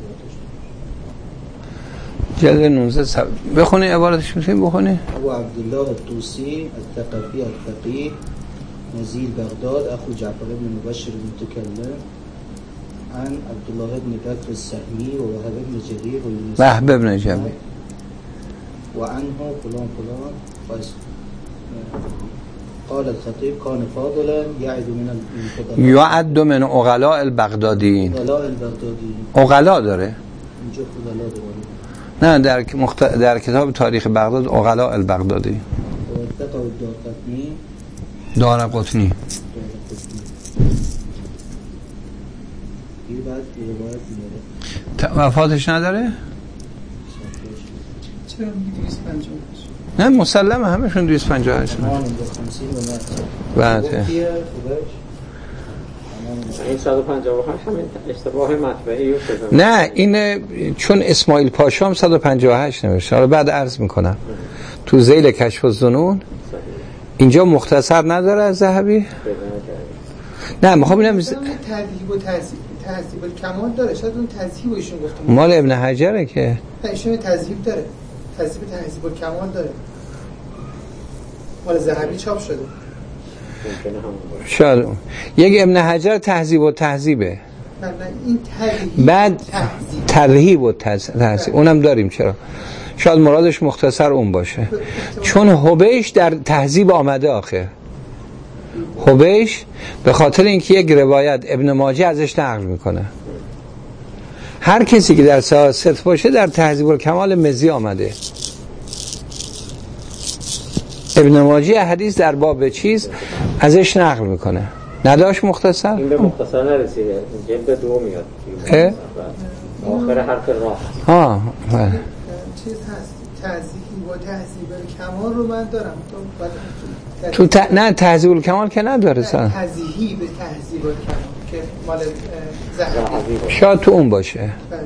جلد نوزده صفحه بخونی عبارتش میتونی بخونی. ابو عبدالله الطوسی الثقفی الفقیه نزیل بغداد اخو جعفر ابن مبشر المتکلم عن عبدالله ابن بکر السهمی و وهب ابن جریر و وهب ابن جریر و عنه فلان فلان فاس قال الخطيب كان فاضلا يعد من الفضلاء يعد من عقلاء البغداديين. عقلاء البغداديين عقلا داره اینجا فضلا نه داره. در مخت... در کتاب تاریخ بغداد عقلاء البغدادی. وثقه الدارقطنی دارقطنی این بعد روایت میاره. وفاتش نداره؟ چرا میگی دویست و پنجاه و هشت؟ نه مسلمه همشون دویست و پنجاه و هشت بعد این صد و پنجاه و هشت همین اشتباه مطبعی نه این چون اسماعیل پاشا هم صد و پنجاه و هشت نوشته. حالا بعد عرض میکنم تو ذیل کشف الظنون اینجا مختصر نداره از ذهبی. نه میخوام ببینم تذهیب و تذهیب تذهیب الکمال داره، شاید اون تذهیب ایشون گفته مال ابن حجره که نه ایشون تذهیب داره، تذهیب تذهیب الکمال داره، مال ذهبی چاپ شده. شاید یک ابن حجر تهذیب و تهذیبه، این تذهیب بعد ترهیب و تهذیب اونم داریم. چرا؟ شاید مرادش مختصر اون باشه، چون حبیش در تهذیب آمده. آخه حبیش به خاطر اینکه یک روایت ابن ماجه ازش نقل میکنه، هر کسی که در سیاست باشه در تهذیب الکمال مزی آمده. ابن ماجه حدیث در باب چیز ازش نقل میکنه، نداشت مختصر؟ این به مختصر نرسیده، جلد دو میاد آخر حرف راه. ها چیز هست تهذیب و تهذیب الکمال رو من دارم تو ت... نه تهذیب الکمال که نداره سن تهذیب تهذیب الکمال که مال ذهبی شاید تو اون باشه. بله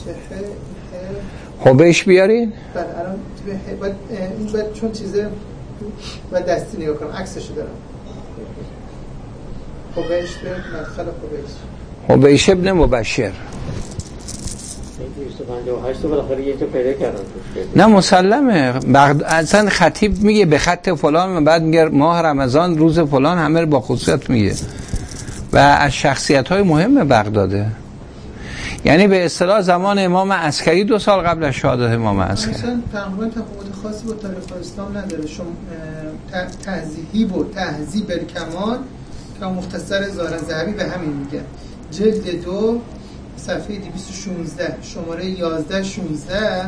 چه حبیش بیارین؟ بله الان بعد این بعد چون چیزه بعد دستی نگاه کنم عکسشو دارم. حبیش به مدخل حبیش حبیش ابن مبشر دویست و پنجاه و هشت بالاخره یک تا پیدا کردن. نه مسلمه بغد... اصلا خطیب میگه به خط فلان، بعد میگه ماه رمضان روز فلان، همه با خصوصیت میگه و از شخصیت های مهم بغداده. یعنی به اصطلاح زمان امام عسکری دو سال قبل از شهادت امام عسکری. اصلا تقریبا تفاوت خاصی با تاریخ اسلام نداره. شما تهذیب و تهذیب الکمال که مختصر ظاهر ذهبی به همین میگه، جلد دو صفحه دویست و شانزده شماره یازده شانزده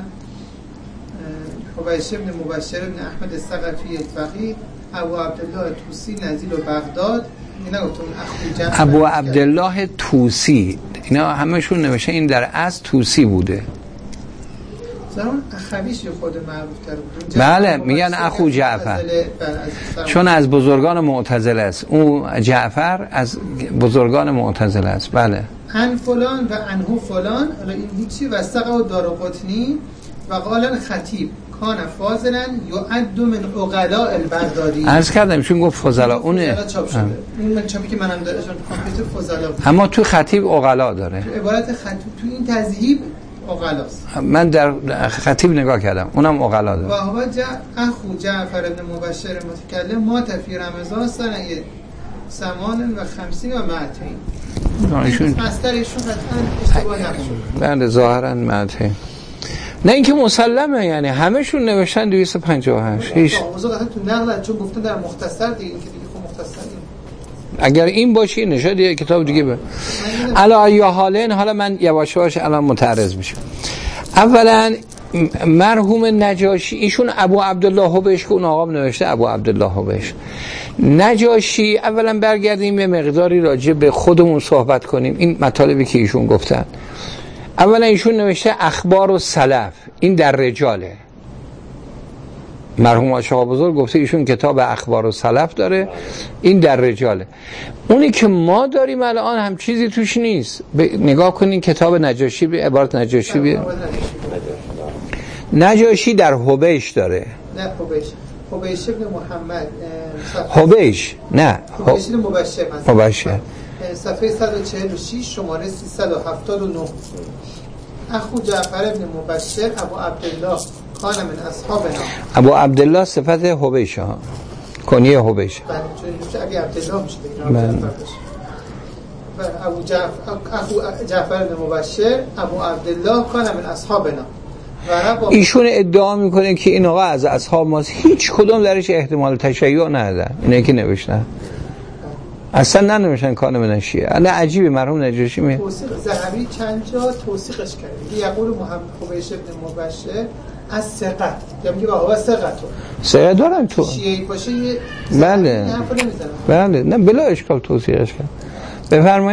حبیش ابن مبشر ابن احمد الثقفی الفقیه ابو عبدالله طوسی نزیل و بغداد. اینا گفتم ابو عبدالله طوسی، اینا همشون نوشته این در از طوسی بوده. زمان اخویش خود معروف تر بود. بله میگن اخو جعفر، چون از بزرگان معتزله است. اون جعفر از بزرگان معتزله است. بله ان فلان و انهو فلان. حالا این هیچی وثق و دارقطنی و قال خطیب کان فاضلا یعد من عقلاء البغدادی. عرض کردم چون گفت فضلا اونه چاپ شده. این من چاپی که منم دارم کامپیوتر فضلا، اما تو خطیب عقلا داره. تو عبارت خطیب تو این تذهیب عقلاست. من در خطیب نگاه کردم اونم عقلا داره. و هو جا اخو جعفر ابن مبشر متکلم ما تفی رمضان سنه سمان و خمسین و معتین. ایشون مصدر ایشون قطعا اشتباه نکنه. بله ظاهرا معتین. نه اینکه مسلمه، یعنی همشون نوشتن دویست و پنجاه و هشت. هیچ موضوع قطعا تو نقل چون گفتن در مختصر دیگه، این که دیگه خب مختصر این. اگر این باشه نشد یه کتاب دیگه به علا یا حالین. حالا من یواش یواش الان متعرض میشم. اولا مرحوم نجاشی، ایشون ابو عبدالله حبیش که اون آقا نوشته ابو عبدالله حبیش نجاشی. اولا برگردیم یه مقداری راجع به خودمون صحبت کنیم، این مطالبی که ایشون گفتن. اولا ایشون نوشته اخبار و سلف، این در رجاله. مرحوم آقا بزرگ گفته ایشون کتاب اخبار و سلف داره، این در رجاله. اونی که ما داریم الان هم چیزی توش نیست. نگاه کنین کتاب نجاشی، به عبارت نجاشی بی... نجاشی در حبیش داره. نه حبیش حبیش ابن محمد حبیش نه حبیش ابن مبشر مبشر صفحه صد و چهل و شش شماره سیصد و هفتاد و نه. اخو جعفر ابن مبشر ابو عبدالله کان من اصحابنا. ابو عبدالله صفت حبیش ها، کنیه حبیش. بله چون ابی عبدالله میشه دیگه. بله ابو جعفر اخو جعفر ابن مبشر ابو عبدالله کان من اصحابنا. ایشون ادعا میکنه که این آقا از اصحاب ماست. هیچ کدوم درش احتمال تشیع ندادن. اینایی که نوشتن اصلا ننوشتن کان من شیعه. انا عجیبه. مرحوم نجاشی می توصیق ذهبی چند جا توصیقش کرده. یقول محمد حبیش ابن مبشر از ثقت، یا میگه واقعا ثقتو ثقت دارن تو شیعی باشه یه بله بله نه بلا اشکال توصیقش کرد. بفرمایید.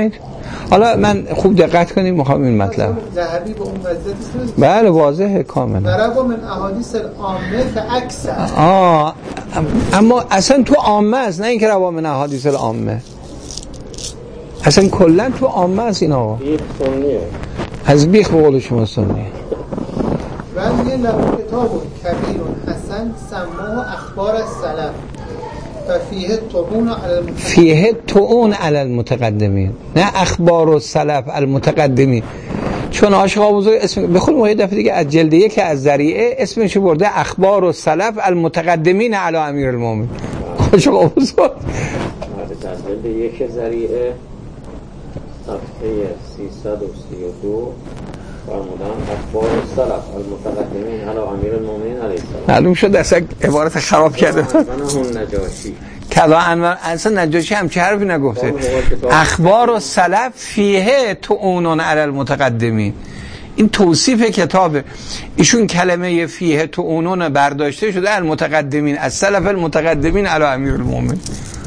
حالا من خوب دقت کنیم میخوام این مطلب ذهبی به اون وضعیت بله واضحه کاملا برای من احادیث العامه فاکثر آه اما اصلا تو عامه است، نه اینکه روا من احادیث العامه، اصلا کلا تو عامه است این آقا بیخ سنیه از بیخ به قول شما سنیه. ولی له کتاب کبیر حسن سماه اخبار السلف و فیه طعون علی المتقدمین فیه طعون علی المتقدمین، نه اخبار السلف المتقدمین. چون عاشق بزرگ اسم به خود یه دفعه دیگه از جلد یک از ذریعه اسمش برده اخبار السلف المتقدمین علی امیر المؤمنین. عاشق بزرگ از جلد یک ذریعه صفحه سیصد و سی و دو فرمودن اخبار السلف المتقدمین علی امیر المؤمنین علیه السلام. معلوم شد اصلا عبارت خراب کرده. من هم نجاشی کذا انور اصلا نجاشی هم چه حرفی نگفته. اخبار السلف فیه طعون علی المتقدمین، این توصیف کتابه. ایشون کلمه فیه طعون برداشته شده المتقدمین از سلف المتقدمین علی امیر المؤمنین.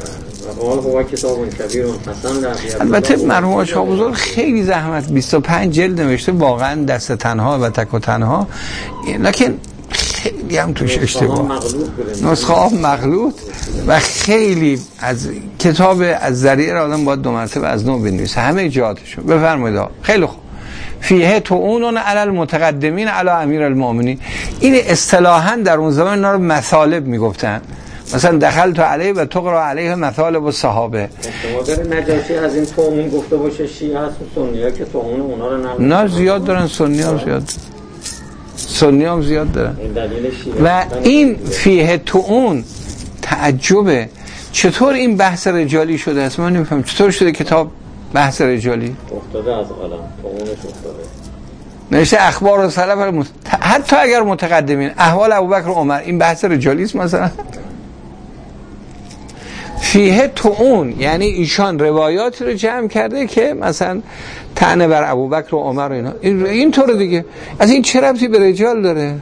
البته مرحوم عاشق بزرگ خیلی زحمت بیست و پنج جلد نوشته، واقعا دست تنها و تک و تنها، لکن خیلی هم توش اشتباه، نسخه ها مغلوط و خیلی از کتاب از ذریعه را آدم باید دو مرتبه از نو بنویسه همه جهاتشو. بفرمایید خیلی خوب. فیه طعون علی المتقدمین علی امیر المؤمنین، این اصطلاحاً در اون زمان اینا رو مثالب میگفتن، مثلا دخل تو علیه و تقرا علیه مثالب و صحابه. احتمال نجاشی از این طعون گفته باشه شیعه هست و سنی ها که طعون اونا رو نمیدونن. نه زیاد دارن، سنی هم زیاد سنی هم زیاد دارن. و این فیه طعون تعجبه چطور این بحث رجالی شده است. من نمیفهم چطور شده کتاب بحث رجالی افتاده از قلم طعونش افتاده. نوشته اخبار و سلف المت... حتی اگر متقدمین احوال ابوبکر و عمر، این بحث رجالی است مثلا. فیه طعون یعنی ایشان روایاتی رو جمع کرده که مثلا طعنه بر ابوبکر و عمر و اینا، این اینطور دیگه. از این چه ربطی به رجال داره؟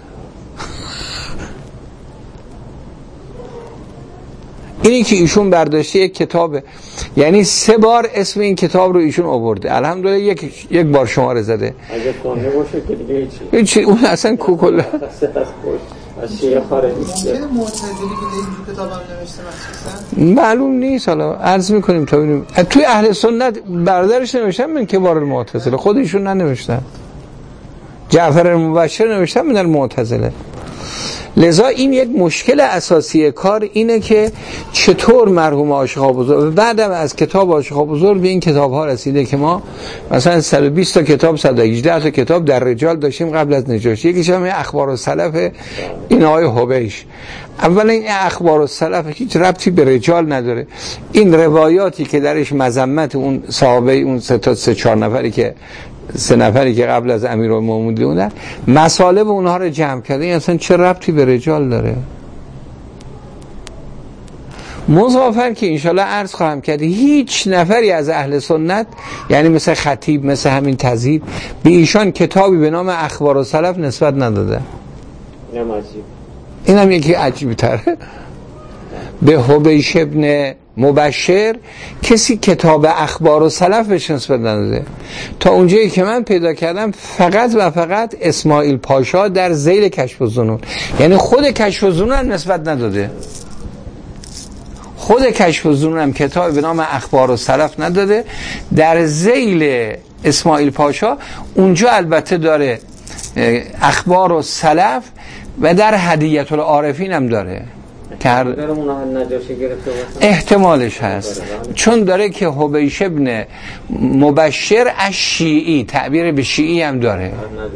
اینی که ایشون برداشته یک کتابه، یعنی سه بار اسم این کتاب رو ایشون آورده، الحمدلله یک یک بار شماره زده. اگه کنه باشه که دیگه هیچی هیچی اون اصلا کوکل از شیعه خارج نیست. ممکنه معتزلی بوده این کتاب هم نوشته مخصوصا؟ معلوم نیست، حالا عرض میکنیم تا ببینیم. توی اهل سنت برادرش نوشتن من کبار المعتزله، خودشون ننوشتن. جعفر المبشر نوشتن من المعتزله. لذا این یک مشکل اساسی کار اینه که چطور مرحوم عاشق بزرگ بعدم از کتاب عاشق بزرگ به این کتاب ها رسیده که ما مثلا صد و بیست تا کتاب، صد و هجده تا کتاب در رجال داشتیم قبل از نجاشی. یکیش هم اخبار السلف این آقای حبیش. اولا این اخبار السلف هیچ ربطی به رجال نداره. این روایاتی که درش مذمت اون صحابه، اون سه تا سه چهار نفری که سه نفری که قبل از امیرالمومنین بودن، مصالب اونها رو جمع کرده، این اصلا چه ربطی به رجال داره؟ مضافر که انشالله عرض خواهم کرد هیچ نفری از اهل سنت، یعنی مثل خطیب، مثل همین تزهید، به ایشان کتابی به نام اخبار السلف نسبت نداده. این هم یکی عجیب تره. به حبیش ابن مبشر کسی کتاب اخبار و سلف بهش نسبت نداده. تا اونجایی که من پیدا کردم فقط و فقط اسماعیل پاشا در ذیل کشف الظنون، یعنی خود کشف الظنون هم نسبت نداده. خود کشف الظنون هم کتاب به نام اخبار و سلف نداده. در ذیل اسماعیل پاشا اونجا البته داره اخبار و سلف و در هدیت العارفین هم داره که هر احتمالش هست، چون داره که حبیش ابن مبشر از شیعی، تعبیر به شیعی هم داره،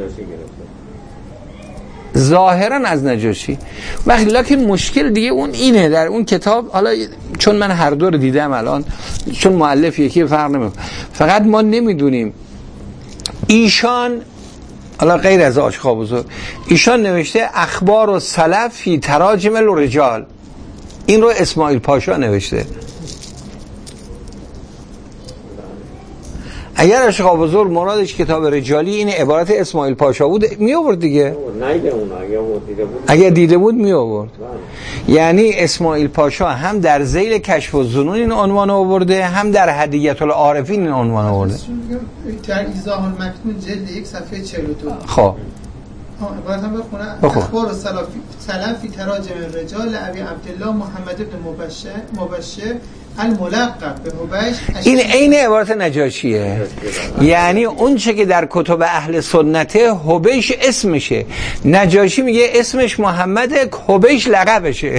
ظاهرا از نجاشی. وقتی لکن مشکل دیگه اون اینه در اون کتاب، حالا چون من هر دو رو دیدم الان، چون مؤلف یکی فرق نمیکنه، فقط ما نمیدونیم ایشان، حالا غیر از عاشق بزرگ، ایشان نوشته اخبار و سلف فی تراجم الرجال، این رو اسماعیل پاشا نوشته. اگر اشقا بزرگ مرادش کتاب رجالی این عبارت اسماعیل پاشا بود می آورد دیگه. نیده اون اگه دیده بود اگه دیده بود می آورد. یعنی اسماعیل پاشا هم در ذیل کشف الظنون این عنوان آورده، هم در هدیة العارفین این عنوان آورده. در ایضاح المکنون جلد یک صفحه چهل و دو. خب باید هم بخونم. اخبار و سلف فی تراجم الرجال ابی عبدالله محمد بن مبشر مبشر الملقب به حبیش. این عین عبارت نجاشیه. یعنی اون چه که در کتب اهل سنت حبیش اسمشه، نجاشی میگه اسمش محمد، حبیش لقبشه.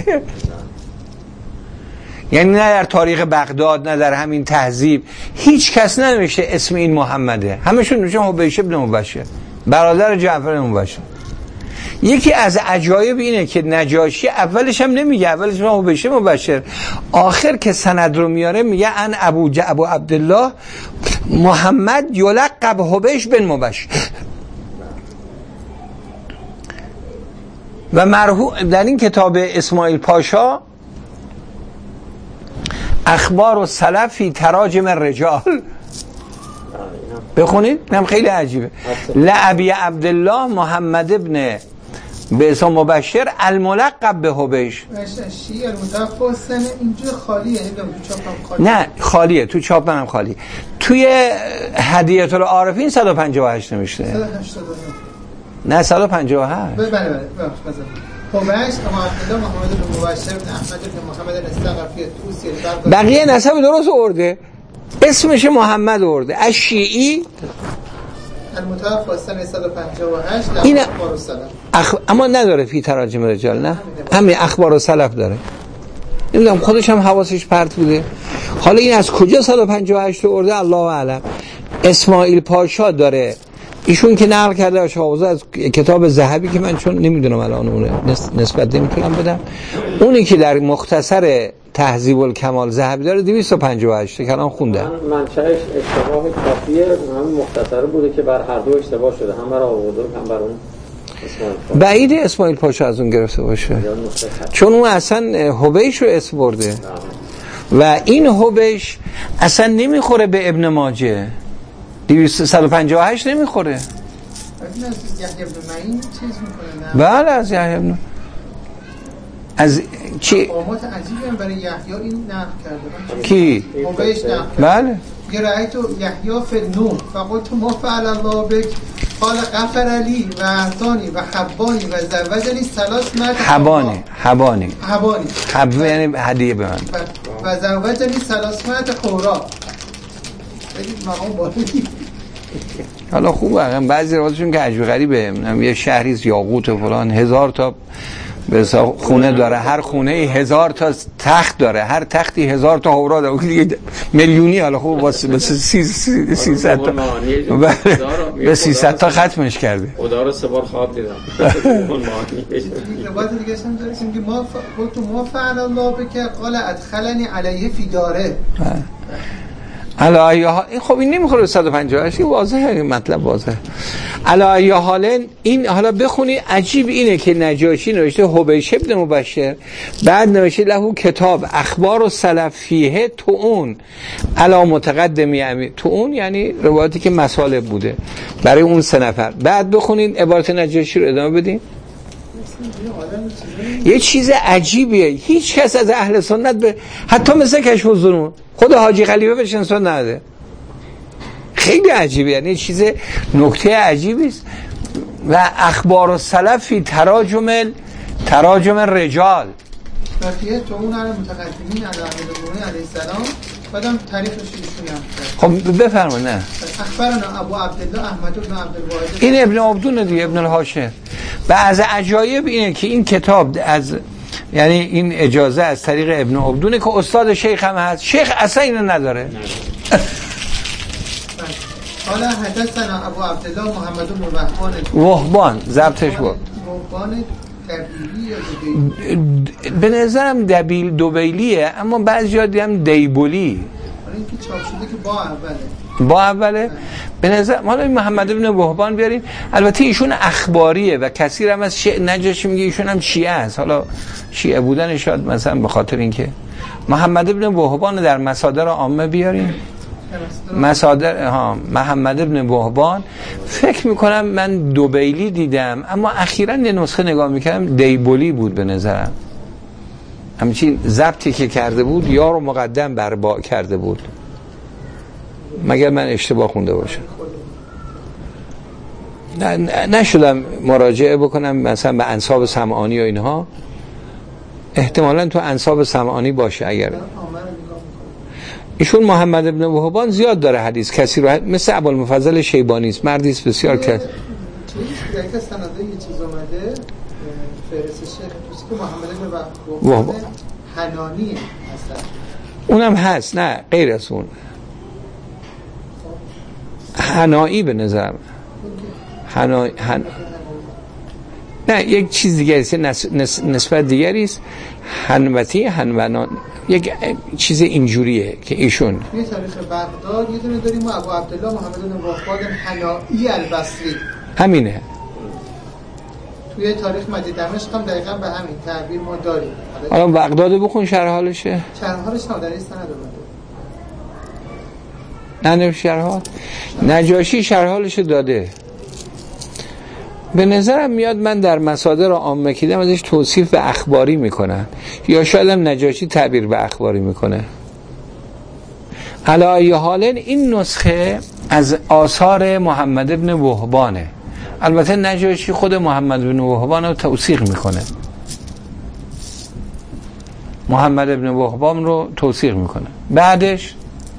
یعنی نه در تاریخ بغداد نه در همین تهذیب هیچ کس ننوشته اسم این محمده، همشون میشه حبیش ابن مبشر، برادر جعفر مبشر. یکی از عجایب اینه که نجاشی اولش هم نمیگه، اولش هم حبیش مبشر، آخر که سند رو میاره میگه ان ابو ج... ابو عبدالله محمد یلقب حبیش بن مبشر. و مرحوم در این کتاب اسماعیل پاشا اخبار و سلف فی تراجم الرجال بخونید، هم خیلی عجیبه. لعبی عبدالله محمد ابن به اسم مبشر الملقب به حبیش. شیعه المتوفی اینجا خالیه، نه خالیه، تو چاپ منم خالی. توی هدیة العارفین صد و پنجاه و هشت نمیشه. صد و هشتاد و نه. نه صد و پنجاه و هشت. بله بله بله. حبیش اما عبدالله محمد بن مبشر بن احمد بن محمد الثقفی توسی. بقیه نسب درست آورده، اسمش محمد آورده. از شیعی المتوفی سنه صد و پنجاه و هشت در این اخبار و سلف. اخ... اما نداره فی تراجم رجال، نه همین اخبار و سلف داره. نمیدونم خودش هم حواسش پرت بوده. حالا این از کجا صد و پنجاه و هشت آورده الله اعلم. اسماعیل پاشا داره، ایشون که نقل کرده اشخاص از کتاب ذهبی که من چون نمیدونم الان اون نسبت نمیتونم بدم، اونی که در مختصر تهذیب الکمال ذهبی داره دویست و پنجاه و هشت که الان خوندم. من منشأش اشتباه کافیه، همین مختصر بوده که بر هر دو اشتباه شده، هم بر آبودور هم بر اون اسماعیل. بعید اسماعیل پاشا از اون گرفته باشه، چون اون اصلا حبیش رو اسم برده و این حبیش اصلا نمیخوره به ابن ماجه، صد و پنجاه و هشت نمیخوره. از یحیی بن معین چیز میکنه؟ بله از یحیی بن از چی؟ مقامات عجیبی هم برای یحیی این نقل کرده. کی؟ حبیش نقل. بله. رأیت یحیی فی النوم فقلت ما فعل الله بک قال غفر علی و اعطانی و حبانی و زوجنی ثلاث مرات. حبانی حبانی حبانی حب یعنی هدیه به من. و زوجنی ثلاث مرات قورا. بگید مقام بالی. حالا خوبه بعضی روایتشون که عجیب غریبه، یه شهری یاقوت و فلان هزار تا به خونه داره، هر خونه هزار تا تخت داره، هر تختی هزار تا حورا داره، میلیونی. حالا خوب واسه سیصد تا به سیصد تا ختمش کرده. خدا رو سه بار خواب دیدم. روایت دیگه هم داریم که ما قلت ما فعل الله بک قال ادخلنی علیه فی داره. علی این خب این نمیخوره صد و پنجاه و هشت، واضحه مطلب واضحه. علی حال این حالا بخونی عجیب اینه که نجاشی نوشته حبیش ابن مبشر، بعد نوشته له کتاب اخبار و سلف فیه تو اون علی متقدمی امی تو اون، یعنی روایتی که مصالح بوده برای اون سه نفر. بعد بخونین عبارت نجاشی رو ادامه بدین. یه چیز عجیبیه، هیچ کس از اهل سنت به حتی مثل کشف الظنون خود حاجی خلیفه بهش نسبت نده. خیلی عجیبه، یعنی چیز نکته عجیبی است. و اخبار السلف فی تراجم تراجم الرجال بقیه تو اون علی متقدمین علی احمد علیه السلام بعدم تاریخش ایشون هم خب بفرمایید. نه اخبرنا ابو عبدالله احمد بن عبدالواحد، این ابن عبدون دیگه، ابن الهاشم. و از عجایب اینه که این کتاب از یعنی این اجازه از طریق ابن عبدونه که استاد شیخ هم هست، شیخ اصلا اینو نداره. حالا حدثنا ابو عبدالله محمد بن وهبان وهبان ضبطش بود وهبان دبیلی یا دوبیلی، به نظرم دبیل دوبیلیه، اما بعضی جا دیدم دیبولی. حالا اینکه چاپ شده که با اوله با اوله به نظر حالا محمد ابن وهبان بیاریم. البته ایشون اخباریه و کثیر هم از شیعه نجاشی میگه ایشون هم شیعه است. حالا شیعه بودن شاید مثلا به خاطر اینکه محمد ابن وهبان در مصادر عامه بیاریم. مصادر ها محمد ابن وهبان. فکر میکنم من دوبیلی دیدم، اما اخیراً یه نسخه نگاه میکردم دیبولی بود به نظرم، همچین ضبطی که کرده بود یا رو مقدم بربا کرده بود، مگر من اشتباه خونده باشم. نه نشدم مراجعه بکنم مثلا به انساب سمعانی و اینها، احتمالاً تو انساب سمعانی باشه. اگر ایشون محمد ابن وهبان زیاد داره حدیث، کسی رو مثل ابوالمفضل شیبانی است، مردی است بسیار کس. چیز در یک سنده یه چیز اومده فهرست شیخ توسی که محمد ابن وهبان حنانی هست، اونم هست، نه غیر از اون حنایی به نظرم حنایی هن... نه یک چیز دیگری است، نس... نس... نسبت دیگری است، حنوتی حنونان یک چیز اینجوریه که ایشون توی تاریخ بغداد یه دونه داریم ابو عبدالله محمد بن وهبان حنایی البصری، همینه. توی تاریخ مدینه دمشق هم دقیقاً به همین تعبیر ما داریم. حالا بغداد بخون شرح حالشه، شرح حالش هم در این سند اومده. نه نه شرح حال نجاشی شرح حالش داده. به نظرم میاد من در مصادر عامه که دیدم ازش توصیف به اخباری میکنن، یا شاید هم نجاشی تعبیر به اخباری میکنه. علی ای حال این نسخه از آثار محمد ابن وهبانه. البته نجاشی خود محمد ابن وهبان رو توثیق میکنه، محمد ابن وهبان رو توثیق میکنه. بعدش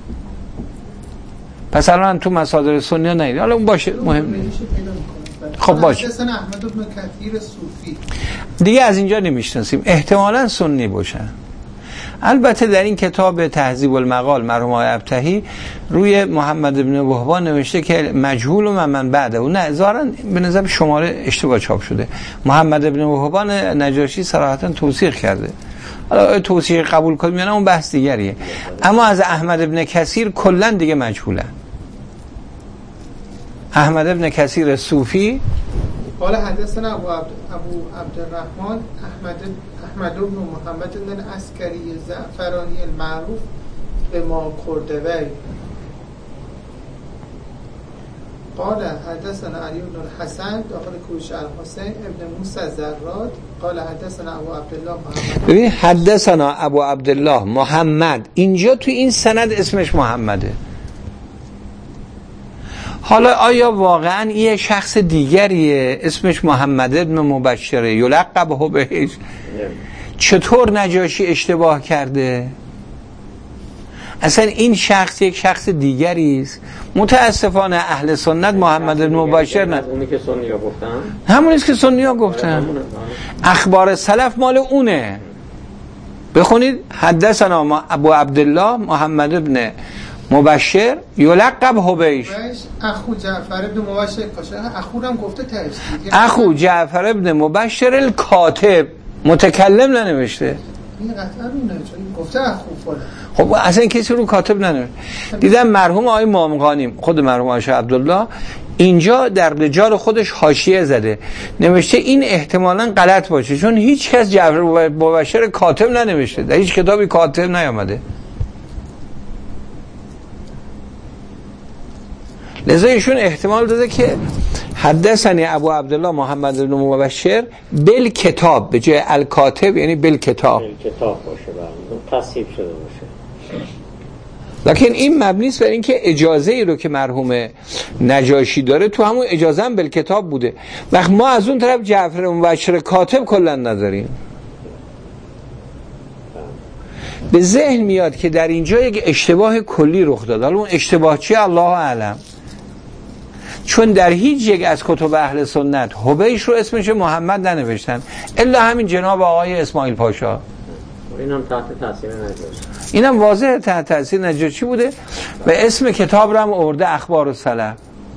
پس الان تو مصادر سنی ها نهید، حالا اون باشه مهم نیست. خب باشه. حسن احمد بن کثیر صوفی دیگه از اینجا نمیشناسیم، احتمالاً سنی باشن. البته در این کتاب تهذیب المقال مرحوم آقای ابطحی روی محمد ابن وهبان نوشته که مجهول و من بعده، و نه ظاهراً به نظر شماره اشتباه چاپ شده. محمد ابن وهبان نجاشی صراحتاً توثیق کرده، حالا توثیق قبول کنیم یا نه اون بحث دیگریه. اما از احمد ابن کثیر کلاً دیگه مجهولن. احمد ابن کثیر صوفی قال حدثنا ابو عبد ابو عبدالرحمن احمد احمد بن محمد بن عسکری زعفرانی المعروف به ما کردوی قال حدثنا علی بن الحسن داخل کوش الحسین ابن موسی زراد قال حدثنا ابو عبدالله محمد. ببین حدثنا ابو عبدالله محمد، اینجا تو این سند اسمش محمده. حالا آیا واقعا یه شخص دیگریه اسمش محمد ابن مبشره یلقب بهش؟ چطور نجاشی اشتباه کرده؟ اصلا این شخص یک شخص دیگری است. متاسفانه اهل سنت محمد ابن مبشر نه، اونی که سنی‌ها گفتن همونی است که سنی‌ها گفتن. اخبار سلف مال اونه. بخونید حدثنا ابو عبدالله محمد ابن مبشر یلقب حبیش اخو جعفر ابن مبشر کاشه اخو هم گفته تهش اخو جعفر ابن مبشر الکاتب، متکلم ننوشته. این قطعا اونه چون گفته اخو فلان. خب اصلا کسی رو کاتب ننوشته. دیدم مرحوم آقای مامغانی خود مرحوم آقای عبدالله اینجا در رجال خودش حاشیه زده، نوشته این احتمالاً غلط باشه چون هیچ کس جعفر مبشر کاتب ننوشته، در هیچ کتابی کاتب نیامده. لذا ایشون احتمال داده که حدثنی ابو عبدالله محمد بن مبشر بل کتاب به جای الکاتب، یعنی بل کتاب بل کتاب باشه، بعد تصحیح شده باشه. لکن این مبنی است بر اینکه اجازه ای رو که مرحوم نجاشی داره تو همون اجازه هم بل کتاب بوده. وقت ما از اون طرف جعفر مبشر کاتب کلا نداریم. به ذهن میاد که در اینجا یک اشتباه کلی رخ داد. حالا اون اشتباه چیه الله اعلم، چون در هیچ یک از کتب اهل سنت حبیش رو اسمش محمد ننوشتن الا همین جناب آقای اسماعیل پاشا. اینم تحت تاثیر نجاشی، اینم واضح تحت تاثیر نجاشی بوده و اسم کتاب رو هم آورده اخبار السلف.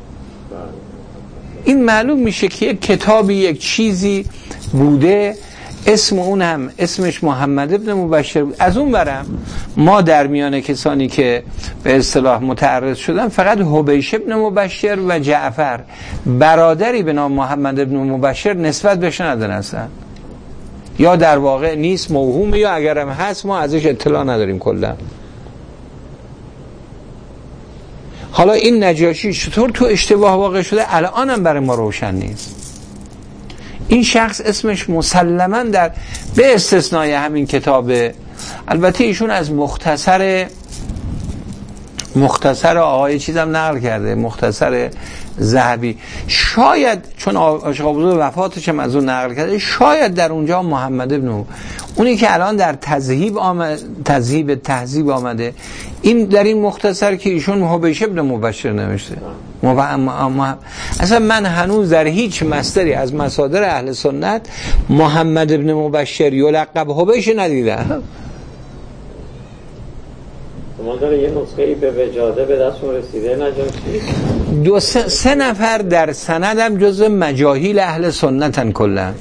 این معلوم میشه که یک کتابی یک چیزی بوده اسم اون هم اسمش محمد ابن مبشر بود. از اون برم ما در میان کسانی که به اصطلاح متعرض شدن فقط حبیش ابن مبشر و جعفر برادری به نام محمد ابن مبشر نسبت بهش ندارن اصلا، یا در واقع نیست، موهومه، یا اگرم هست ما ازش اطلاع نداریم کلا. حالا این نجاشی چطور تو اشتباه واقع شده الان هم برای ما روشن نیست. این شخص اسمش مسلماً در به استثنای همین کتابه، البته ایشون از مختصر مختصر آقای چیزم نقل کرده، مختصر ذهبی، شاید چون عاشق بزرگ وفاتش هم از اون نقل کرده، شاید در اونجا محمد ابن اونی که الان در تذهیب آمد، تذهیب تهذیب آمده، این در این مختصر که ایشون حبیش ابن مبشر نوشته. اصلا من هنوز در هیچ مصدری از مصادر اهل سنت محمد ابن مبشر یلقب حبیش ندیدم. شما داره یه نسخه ای به وجاده به دست رسیده نجاشی؟ دو سه, سه نفر در سندم جزء مجاهیل اهل سنتن کلا.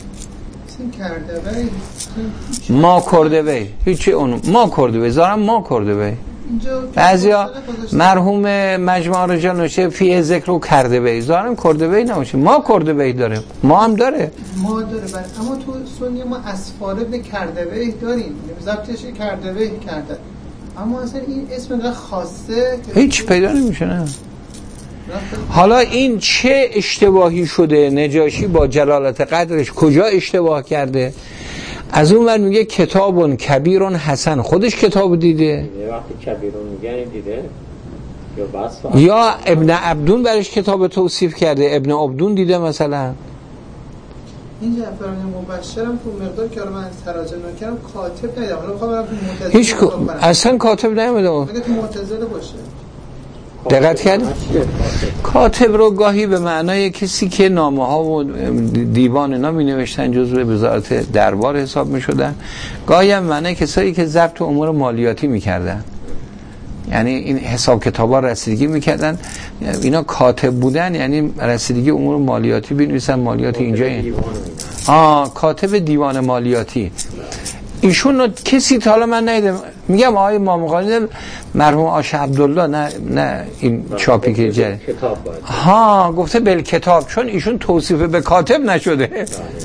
ما کردوی هیچی اون ما کردوی زارم ما کردوی بعضیا مرحوم مجموع رجال نوشته فیه ذکر رو کرده بی زارم کرده بی نموشه. ما کرده بی داریم، ما هم داره ما داره بله. اما تو سنی ما اسفار ابن کرده بی داریم، ضبطش کرده بی کرده، اما اصلا این اسم انقدر خاصه هیچ پیدا نمیشه. نه حالا این چه اشتباهی شده؟ نجاشی با جلالت قدرش کجا اشتباه کرده؟ از اون ور میگه کتابون کبیرون حسن، خودش کتاب دیده؟ یه وقتی کبیرون میگه دیده یا بس یا ابن عبدون برش کتاب توصیف کرده، ابن عبدون دیده مثلا. این جعفر بن مبشرم تو مقدار که من تراجم نکردم کاتب ندیدم، حالا میخوام برم تو معتزله هیچ کو... اصلا کاتب نمیده. مگه تو معتزله باشه؟ دقت کرد؟ کاتب رو گاهی به معنای کسی که نامه ها و دیوان اینا می نوشتن جزو وزارت دربار حساب می شدن، گاهی هم معنای کسایی که ضبط امور مالیاتی می کردن، یعنی این حساب کتابا رسیدگی می کردن، اینا کاتب بودن، یعنی رسیدگی امور مالیاتی بنویسن، مالیاتی اینجا این آه کاتب دیوان مالیاتی. ایشون رو کسی تا حالا من ندیدم. میگم آقای مامقانی مرحوم آش عبدالله، نه نه این چاپی که جه ها گفته بل کتاب، چون ایشون توصیف به کاتب نشده.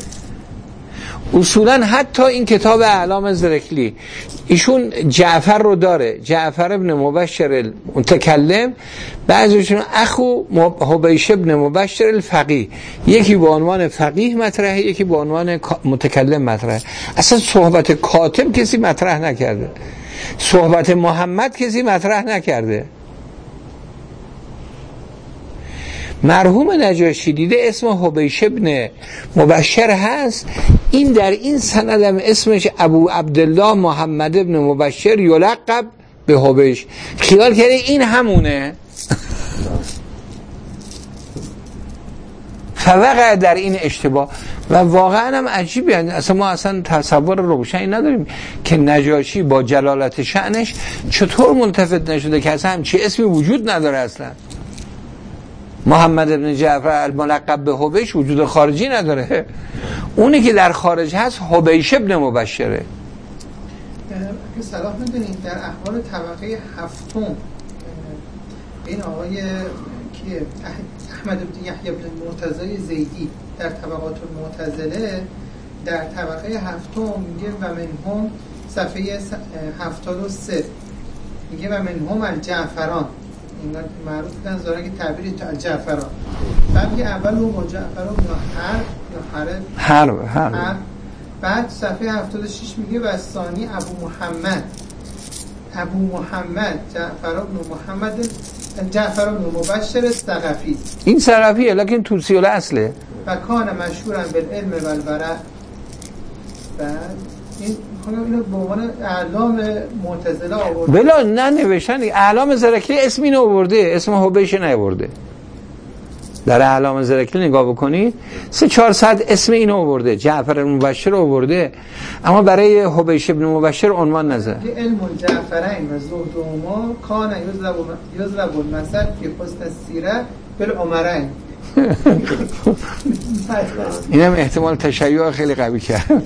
اصولا حتی این کتاب اعلام زرکلی ایشون جعفر رو داره، جعفر ابن مبشر المتکلم، بعضیشون اخو حبیش ابن مبشر الفقیه، یکی با عنوان فقیه مطرحه، یکی با عنوان متکلم مطرحه. اصلا صحبت کاتب کسی مطرح نکرده، صحبت محمد کسی مطرح نکرده. مرحوم نجاشی دیده اسم حبیش ابن مبشر هست، این در این سندم اسمش ابو عبدالله محمد ابن مبشر یلقب به حبیش، خیال کرده این همونه. فوقع در این اشتباه و واقعا هم عجیبه. اصلا ما اصلا تصور روشنی نداریم که نجاشی با جلالت شأنش چطور ملتفت نشده که اصلا همچی اسمی وجود نداره. اصلا محمد ابن جعفر الملقب به حبیش وجود خارجی نداره، اونی که در خارج هست حبیش ابن مبشره. اگه صلاح میدونید در احوال طبقه هفتم این آقای که احمد بن یحیی بن مرتضی زیدی در طبقات المعتزله در طبقه هفتم میگه و منهم صفحه هفتاد و سه میگه و منهم الجعفران، اینا معروف بودن زارن که تعبیری تا الجعفران، بعد میگه اول رو با جعفران یا حرب یا حرب حرب حرب, حرب. بعد صفحه هفتاد و شش میگه و ثانی ابو محمد ابو محمد جعفر بن محمد جعفر بن مبشر الثقفی، این ثقفیه لکن توسی الاصله و کان مشهورا بالعلم و الورع. بعد این اینو به عنوان اعلام معتزله آورده. بلا نه نوشتن اعلام زرکلی اسم اینو آورده، اسم حبیش نیاورده. در اعلام زرکلی نگاه بکنید سه چهارصد اسم اینو آورده، جعفر بن مبشر آورده، اما برای حبیش بن مبشر عنوان نذاره. علم الجعفرین و زهدهما کان یضرب یضرب المثل فی حسن السیره بالعمرین. اینم احتمال تشیع خیلی قوی کرد.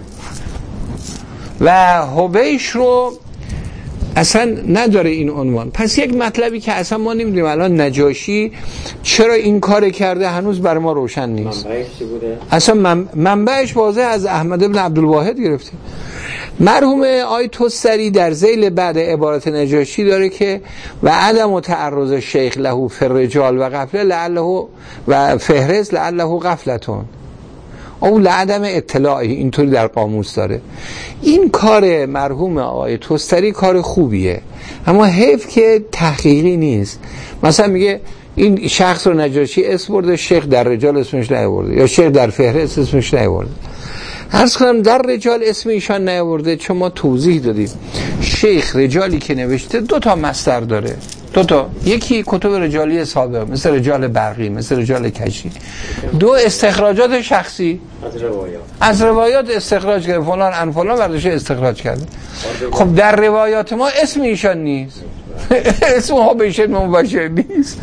و حبیش رو اصلا نداره این عنوان. پس یک مطلبی که اصلا ما نمیدونیم الان نجاشی چرا این کار کرده هنوز بر ما روشن نیست. منبعش چی بوده؟ اصلا من... منبعش واضح از احمد بن عبدالواحد گرفته. مرحوم آی توستری در ذیل بعد عبارت نجاشی داره که و عدم و تعرض شیخ له فی الرجال و غفله لعله و فهرست لعله غفلتون او لعدم اطلاعی، اینطوری در قاموس داره. این کار مرحوم آقای توستری کار خوبیه، اما حیف که تحقیقی نیست. مثلا میگه این شخص رو نجاشی اسم برده، شیخ در رجال اسمش نیاورده، یا شیخ در فهرست اسمش نیاورده. عرض کنم در رجال اسم ایشان نیاورده چون ما توضیح دادیم شیخ رجالی که نوشته دو تا مصدر داره، دو تا، یکی کتب رجالی سابق مثل رجال برقی، مثل رجال کشی، دو استخراجات شخصی از روایات از روایات استخراج کرده، فلان ان فلان برداشته استخراج کرده. خب در روایات ما اسم ایشان نیست، اسم حبیش ابن مبشر نیست.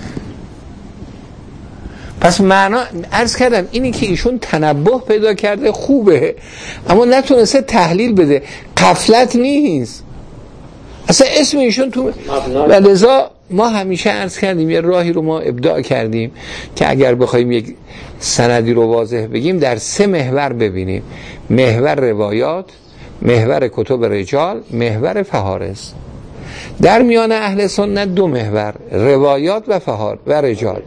پس معنا عرض کردم اینی که ایشون تنبه پیدا کرده خوبه، اما نتونسته تحلیل بده، غفلت نیست اصلا اسم ایشون تو. و لذا ما همیشه عرض کردیم یه راهی رو ما ابداع کردیم که اگر بخوایم یک سندی رو واضح بگیم در سه محور ببینیم: محور روایات، محور کتب رجال، محور فهارس. در میان اهل سنت دو محور، روایات و فهار و رجال.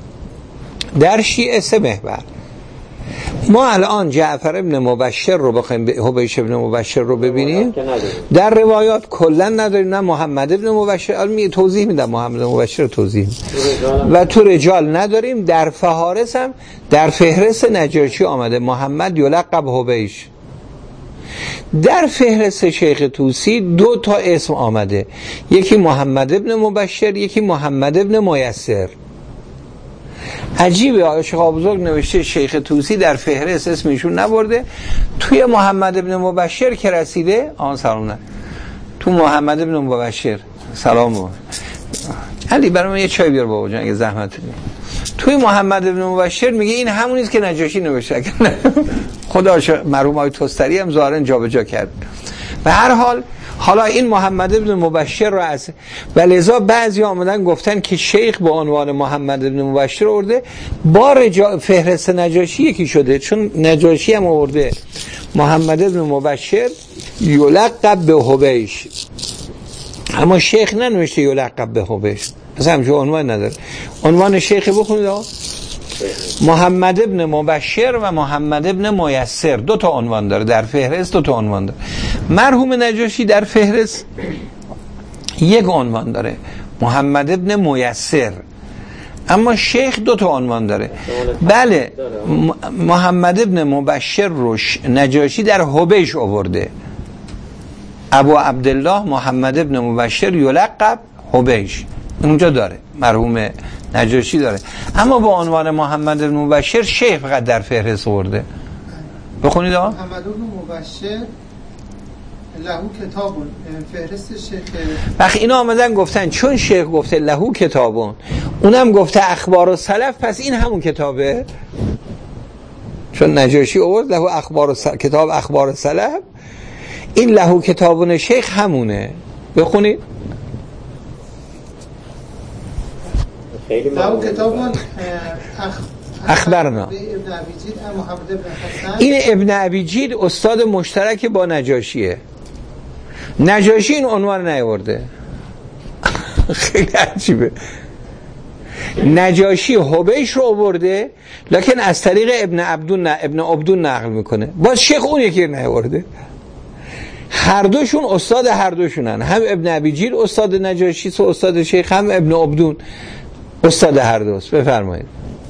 در شیعه سه محور. ما الان جعفر ابن مبشر رو بخوایم حبیش ابن مبشر رو ببینیم، در روایات کلا نداریم، نه محمد ابن مبشر، الان توضیح میدم محمد مبشر توضیح میدم، و تو رجال نداریم. در فهارس هم در فهرست نجاشی آمده محمد یلقب حبیش. در فهرست شیخ طوسی دو تا اسم آمده، یکی محمد ابن مبشر، یکی محمد ابن میسر. عجیبه، آقای شیخ بزرگ نوشته شیخ طوسی در فهرست اسمشون نبرده، توی محمد ابن مبشر که رسیده آن سلام نه تو محمد ابن مبشر سلام بود علی برای من یه چای بیار بابا جان اگه زحمت دی. توی محمد ابن مبشر میگه این همونیست که نجاشی نوشته. خدا مرحوم آقای توستری هم ظاهرا جابجا کرد. به هر حال حالا این محمد ابن مبشر رو از و لذا بعضی آمدن گفتن که شیخ با عنوان محمد ابن مبشر آورده، با رجا... فهرست نجاشی یکی شده، چون نجاشی هم آورده محمد ابن مبشر یلقب به حبیش، اما شیخ ننوشته یلقب به حبیش، اصلا همچه عنوان نداره. عنوان شیخ بخونید آقا، محمد ابن مبشر و محمد ابن میسر، دو تا عنوان داره در فهرست، دو تا عنوان داره. مرحوم نجاشی در فهرست یک عنوان داره محمد ابن میسر، اما شیخ دو تا عنوان داره. بله محمد ابن مبشر رو نجاشی در حبیش آورده، ابو عبدالله محمد ابن مبشر یلقب حبیش اونجا داره، مرحوم نجاشی داره، اما با عنوان محمد بن مبشر شیخ فقط در فهرست آورده. بخونید آقا. محمد بن مبشر لهو کتابون، فهرست شیخ. وقتی اینا آمدن گفتن چون شیخ گفته لهو کتابون، اونم گفته اخبار و سلف، پس این همون کتابه، چون نجاشی آورد لهو اخبار و سلف، کتاب اخبار و سلف، این لهو کتابون شیخ همونه. بخونید. لهو کتابون اخ... اخبرنا. این ابن ابی جید استاد مشترک با نجاشیه، نجاشی این عنوان نیاورده. خیلی عجیبه، نجاشی حبیش رو آورده لکن از طریق ابن عبدون نه ابن عبدون نقل میکنه، باز شیخ اون یکی نیاورده. هر دوشون استاد هر دوشونن، هم ابن ابی جید استاد نجاشی و استاد شیخ، هم ابن عبدون استاد هر دوست. بفرمایید.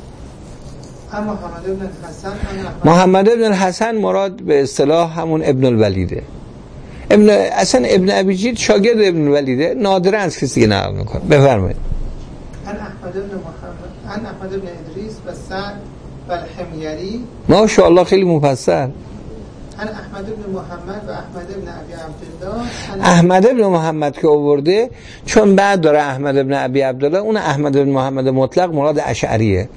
محمد ابن الحسن محمد ابن الحسن مراد به اصطلاح همون ابن الولیده. ابن اصلا ابن ابی جید شاگرد ابن الولیده، نادرا از کسی که نقل میکنه. بفرمایید. ان احمد ابن محمد ان احمد ابن ادریس و سعد و الحمیری، ماشاءالله خیلی مفصل. ان احمد ابن محمد و احمد ابن ابی عبدالله. احمد ابن محمد که آورده چون بعد داره احمد ابن ابی عبدالله، اون احمد ابن محمد مطلق مراد اشعریه،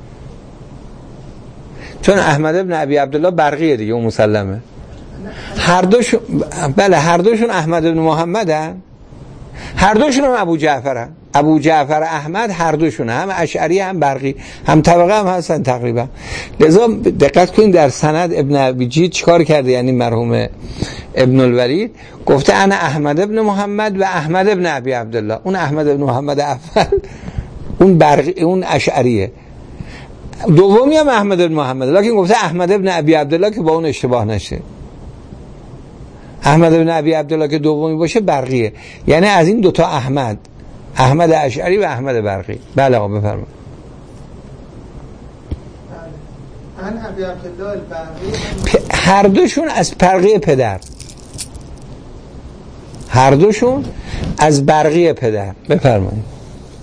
چون احمد ابن ابی عبدالله برقیه دیگه، اون مسلمه. هر دوشون بله هر دوشون احمد ابن محمدن، هر دوشون هم ابو جعفر ابو جعفر احمد هر دوشون هم اشعری هم برقی هم طبقه هم هستن تقریبا. لذا دقت کنید در سند ابن ابی جید چیکار کرده، یعنی مرحوم ابن الولید گفته انا احمد ابن محمد و احمد ابن ابی عبدالله. اون احمد ابن محمد اول اون برقی اون اشعریه، دومی هم احمد ابن محمد، لکن گفته احمد ابن ابی عبدالله که با اون اشتباه نشه. احمد ابن ابی عبدالله که دومی باشه برقیه، یعنی از این دوتا احمد، احمد اشعری و احمد برقی. بله آقا بفرمایید. من ابی عبدالله البرقی هر دوشون از برقی پدر، هر دوشون از برقی پدر. بفرمایید.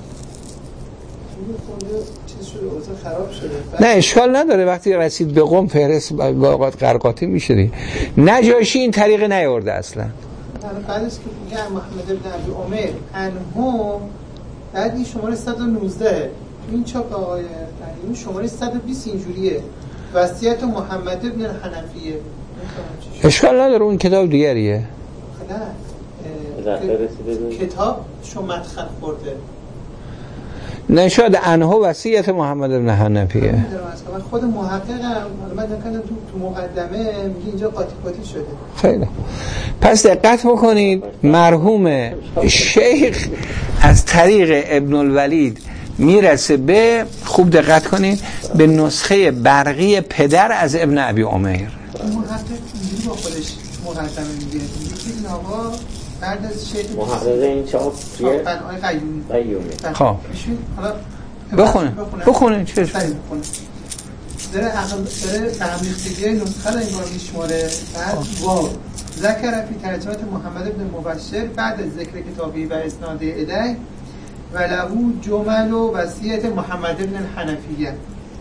خراب شده. نه اشکال نداره، وقتی رسید به قم فهرست با اوقات قرقاتی میشه دیگه. نجاشی این طریق نیورده اصلا. بعد از که میگه محمد ابن ابی عمر انهم، بعد این شماره صد و نوزده این چاپ آقای این شماره صد و بیست اینجوریه، وصیت محمد ابن الحنفیه. اشکال نداره، اون کتاب دیگریه. نه کتاب شو مدخل خورده. نشاد انها وصیت محمد ابن حنفیه. خود محقق هم من نکنم تو تو مقدمه میگه اینجا قاطی قاطی شده. خیلی پس دقت بکنید، مرحوم شیخ از طریق ابن الولید میرسه به، خوب دقت کنید، به نسخه برقی پدر از ابن ابی عمر. محقق اینجوری با خودش مقدمه میگه میگه این آقا بعد از شیخ محقق این چاپ چیه؟ آقای قیومی. قیومی. خب حالا بخونه بخونه چه داره عقل داره تعمیق‌گیری نسخه رو انگار میشماره. بعد واو ذکر فی ترجمه محمد ابن مبشر بعد از ذکر کتابی و اسناد الیه و له جمل و وصیت محمد ابن الحنفیه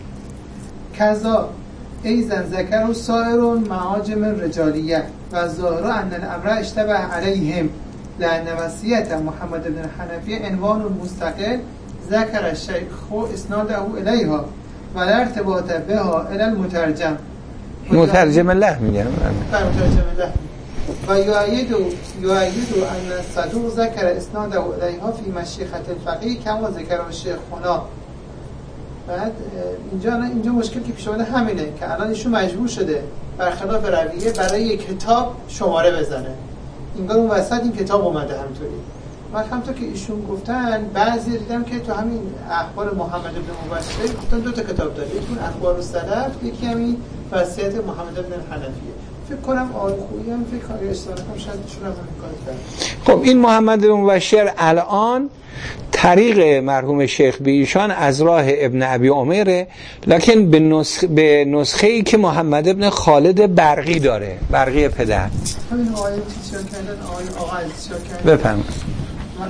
کذا ایزن ذکر و سائر معاجم رجالیه و ظاهر ان الامر اشتبه علیهم لان وصیت محمد ابن الحنفیه عنوان مستقل ذکر الشیخ اسناده الیها و لا ارتباط بها الی المترجم مترجم له میگم مترجم له و یؤید یؤید ان الصدوق ذکر اسناده الیها فی مشیخه الفقیه کما ذکر الشیخ هنا. بعد اینجا اینجا مشکل که پیش اومده همینه که الان ایشون مجبور شده برخلاف رویه برای یک کتاب شماره بزنه، انگار اون وسط این کتاب اومده همینطوری. من همونطور که ایشون گفتن بعضی دیدم که تو همین اخبار محمد بن مبشر گفتن دو تا کتاب داره، یکی اون اخبار السلف، یکی همین وصیت محمد بن الحنفیه. فکر کنم آقای خویی هم فکر کنم اشتباه کنم شاید ایشون هم همین کار کرد. خب این محمد بن مبشر الان طریق مرحوم شیخ به ایشان از راه ابن ابی عمره، لکن به نسخه به نسخه‌ای که محمد ابن خالد برقی داره، برقی پدر. همین آقای چیزا کردن آقای آقا چیزا کردن. بفرمایید.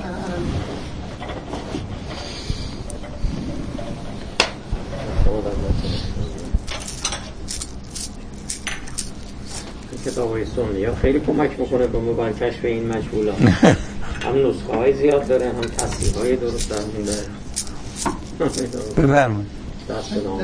کتاب‌های سنی ها خیلی کمک میکنه به ما بر کشف این مجهولات. هم نسخه های زیاد داره، هم تصحیح های درست درمون داره. بفرمایید. دست نام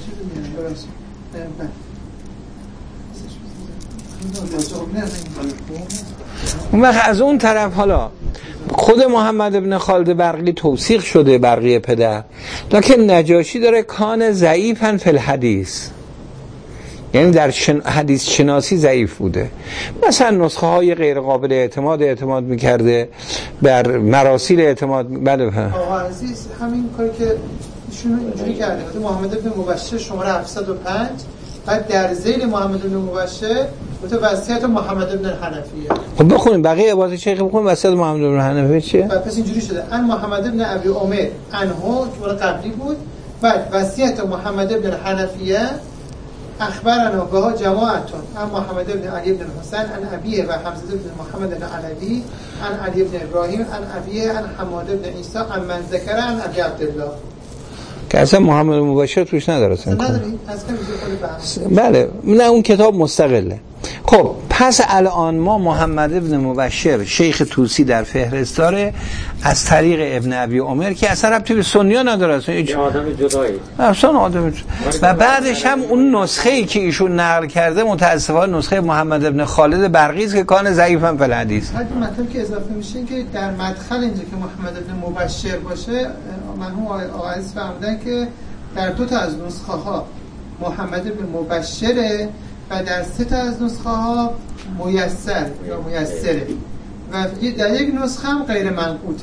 اون وقت از اون طرف حالا خود محمد ابن خالد برقی توثیق شده برقی پدر، لکن نجاشی داره کان ضعیفاً فی الحدیث، یعنی در شن... حدیث شناسی ضعیف بوده. مثلا نسخه های غیر قابل اعتماد اعتماد میکرده، بر مراسیل اعتماد. بله آقا عزیز همین کاری که ایشون اینجوری کرده، محمد ابن مبشر شماره هفتصد و پنج، بعد در ذیل محمد ابن مبشر گفته وصیت محمد ابن الحنفیه. خب بخونیم بقیه عبارت شیخ بخونیم وصیت محمد ابن الحنفیه چیه؟ بعد پس اینجوری شده ان محمد ابن ابی عمر انه که مال قبلی بود، بعد وصیت محمد ابن الحنفیه اخبرنا بها جماعتون ان محمد ابن علی ابن حسین ان ابیه و حمزه ابن محمد ابن علوی ان علی ابن ابراهیم ان ابیه ان حماد ابن عیسی ان من ذکر ان ابی عبدالله، که اصلا محمد مبشر توش نداره. نداری؟ از که میگه خود بحث. بله نه اون کتاب مستقله. خب پس الان ما محمد ابن مبشر شیخ طوسی در فهرست داره از طریق ابن ابی عمر که اصلا ربطی به سنیا نداره، اصلا یه آدم جدایی اصلا آدم جدایی. و بعدش هم اون نسخه ای که ایشون نقل کرده متاسفانه نسخه محمد ابن خالد برقی که کان ضعیفا فی الحدیث. حتی مطلب که اضافه میشه که در مدخل اینجا که محمد ابن مبشر باشه، مرحوم آقا عزیز فهمیدن که در دو تا از نسخه ها محمد ابن مبشره و در سه تا از نسخه ها میسر یا میسره و در یک نسخه هم غیر منقوطه.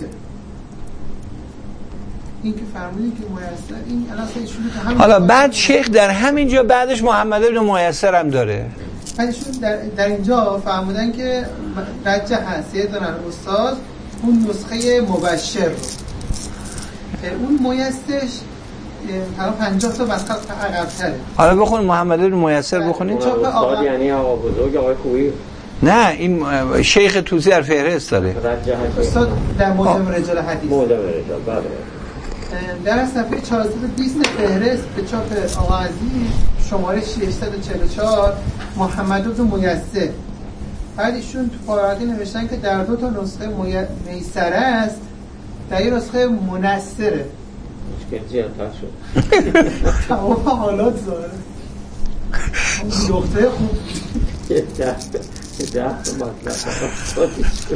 این که فرمودین که میسر این الان ایشون تو همین حالا بعد شیخ در همینجا بعدش محمد ابن میسر هم داره. ایشون در, در اینجا فرمودن که رجح حسیه دارن استاد اون نسخه مبشر رو، اون میسرش حالا پنجاه تا مسخط عقب‌تره. حالا بخون محمد ابن میسر بخونید. استاد یعنی آقا بزرگ آقای خویی. نه این شیخ طوسی در فهرست داره. استاد در معجم رجال حدیث. معجم رجال بله. در صفحه چهارصد و بیست فهرست به چاپ آقا عزیز شماره ششصد و چهل و چهار محمد بن میسر. بعد ایشون تو فارغی نوشتن که در دو تا نسخه میسره است، در یه نسخه منصره. مشکل زیادتر شد. تمام حالات زاره. نقطه خوب. یه ده یه ده مطلب.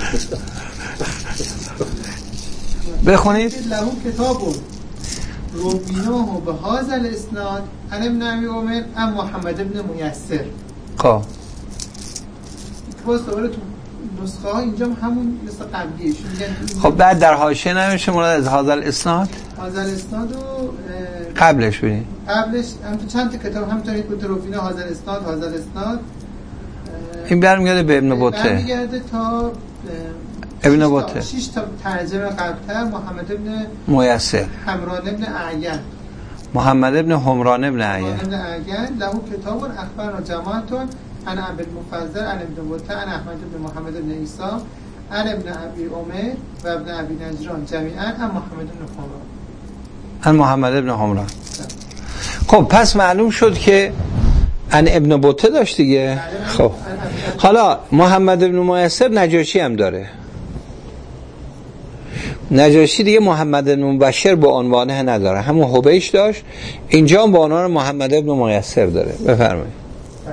بخونید. لهو کتابون روبیناه به هذا الاسناد عن ابن ابی عمر عن محمد ابن میسر. خب باز دوباره تو نسخه ها اینجا همون مثل قبلیه. خب بعد در حاشیه نمیشه مراد از هذا الاسناد؟ هذا الاسناد رو قبلش ببین. قبلش هم تو چند تا کتاب همونطوری بود روبیناه هذا الاسناد هذا الاسناد. این برمیگرده به ابن بطه. برمیگرده تا ابن بطه. شش تا ترجمه قبلتر محمد ابن میسر. حمران ابن اعین. محمد ابن حمران ابن اعین. ابن اعین له کتاب اخبار جماعتون عن ابي المفضل عن ابن بطه عن احمد بن محمد بن عيسى عن ابن ابي عمر و ابن ابي نجران جميعا عن محمد بن حمران عن محمد بن حمران. خب پس معلوم شد که عن ابن بطه داشت دیگه. خب حالا محمد بن میسر نجاشی هم داره. نجاشی دیگه محمد بن مبشر با عنوانه نداره، همون حبیش داشت، اینجا هم با عنوان محمد بن میسر داره. بفرمایید.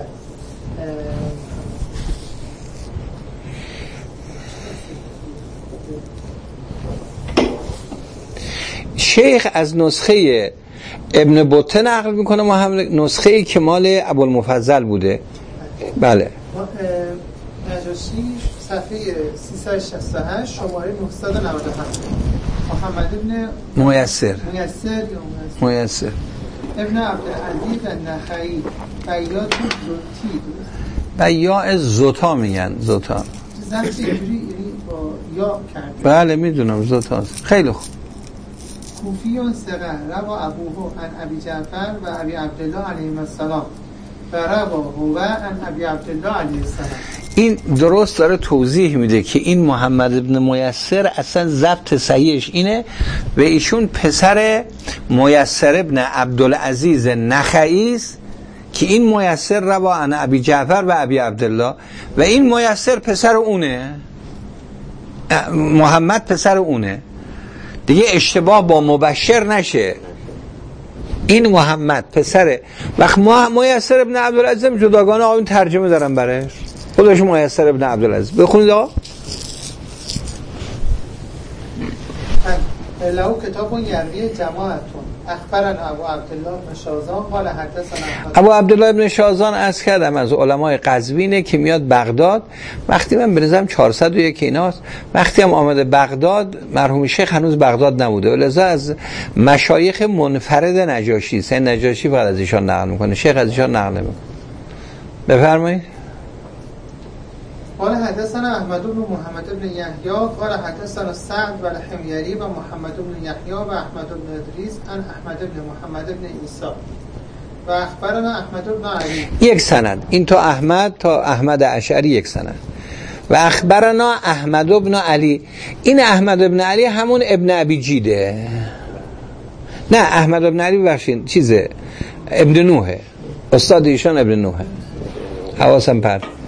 شیخ از نسخه ابن بطه نقل میکنه محمد، نسخه ای که مال ابوالمفضل بوده. بله نجاشی صفحه سیصد و شصت و هشت شماره نهصد و نود و هفت محمد ابن میسر میسر یا میسر ابن عبدالعزیز النخعی بیات زوتی بیات زوتا میگن زوتا زمچه یعنی با یا کرده. بله میدونم زوتا. خیلی خوب. کوفیون سقه روا ابوه عن ابی جعفر و ابی عبدالله علیه السلام و روا هو عن ابی عبدالله علیه السلام. این درست داره توضیح میده که این محمد ابن میسر اصلا ضبط صحیحش اینه و ایشون پسر میسر ابن عبدالعزیز نخعی است که این میسر روا عن ابی جعفر و ابی عبدالله و این میسر پسر اونه، محمد پسر اونه دیگه، اشتباه با مبشر نشه. این محمد پسر وقت ما میسر ابن عبدالعزیز جداگانه آقایون ترجمه دارم برش، خودش میسر ابن عبدالعزیز. بخونید آقا. لو کتاب یروی جماعتون اخبرن ابو عبدالله بن شازان قال حدثنا ابو عبدالله بن شازان از کردم از علمای قزوینه که میاد بغداد. وقتی من بنظرم چهارصد و یک ایناست، وقتی هم آمده بغداد مرحوم شیخ هنوز بغداد نبوده، ولذا از مشایخ منفرد نجاشی است. نجاشی فقط از ایشان نقل میکنه، شیخ از ایشان نقل نمیکنه. بفرمایید. قال حدثنا احمد بن محمد بن يحيى قال حدثنا سعد والحميري و محمد بن يحيى و احمد بن ادریس عن احمد بن محمد بن عيسى و اخبرنا احمد بن علی. یک سند این تا احمد تا احمد اشعری یک سند. و اخبرنا احمد بن علی. این احمد بن علی همون ابن ابی جیده. نه احمد بن علی بخشین چیزه ابن نوحه، استاد ایشان ابن نوحه. حواسم پرت.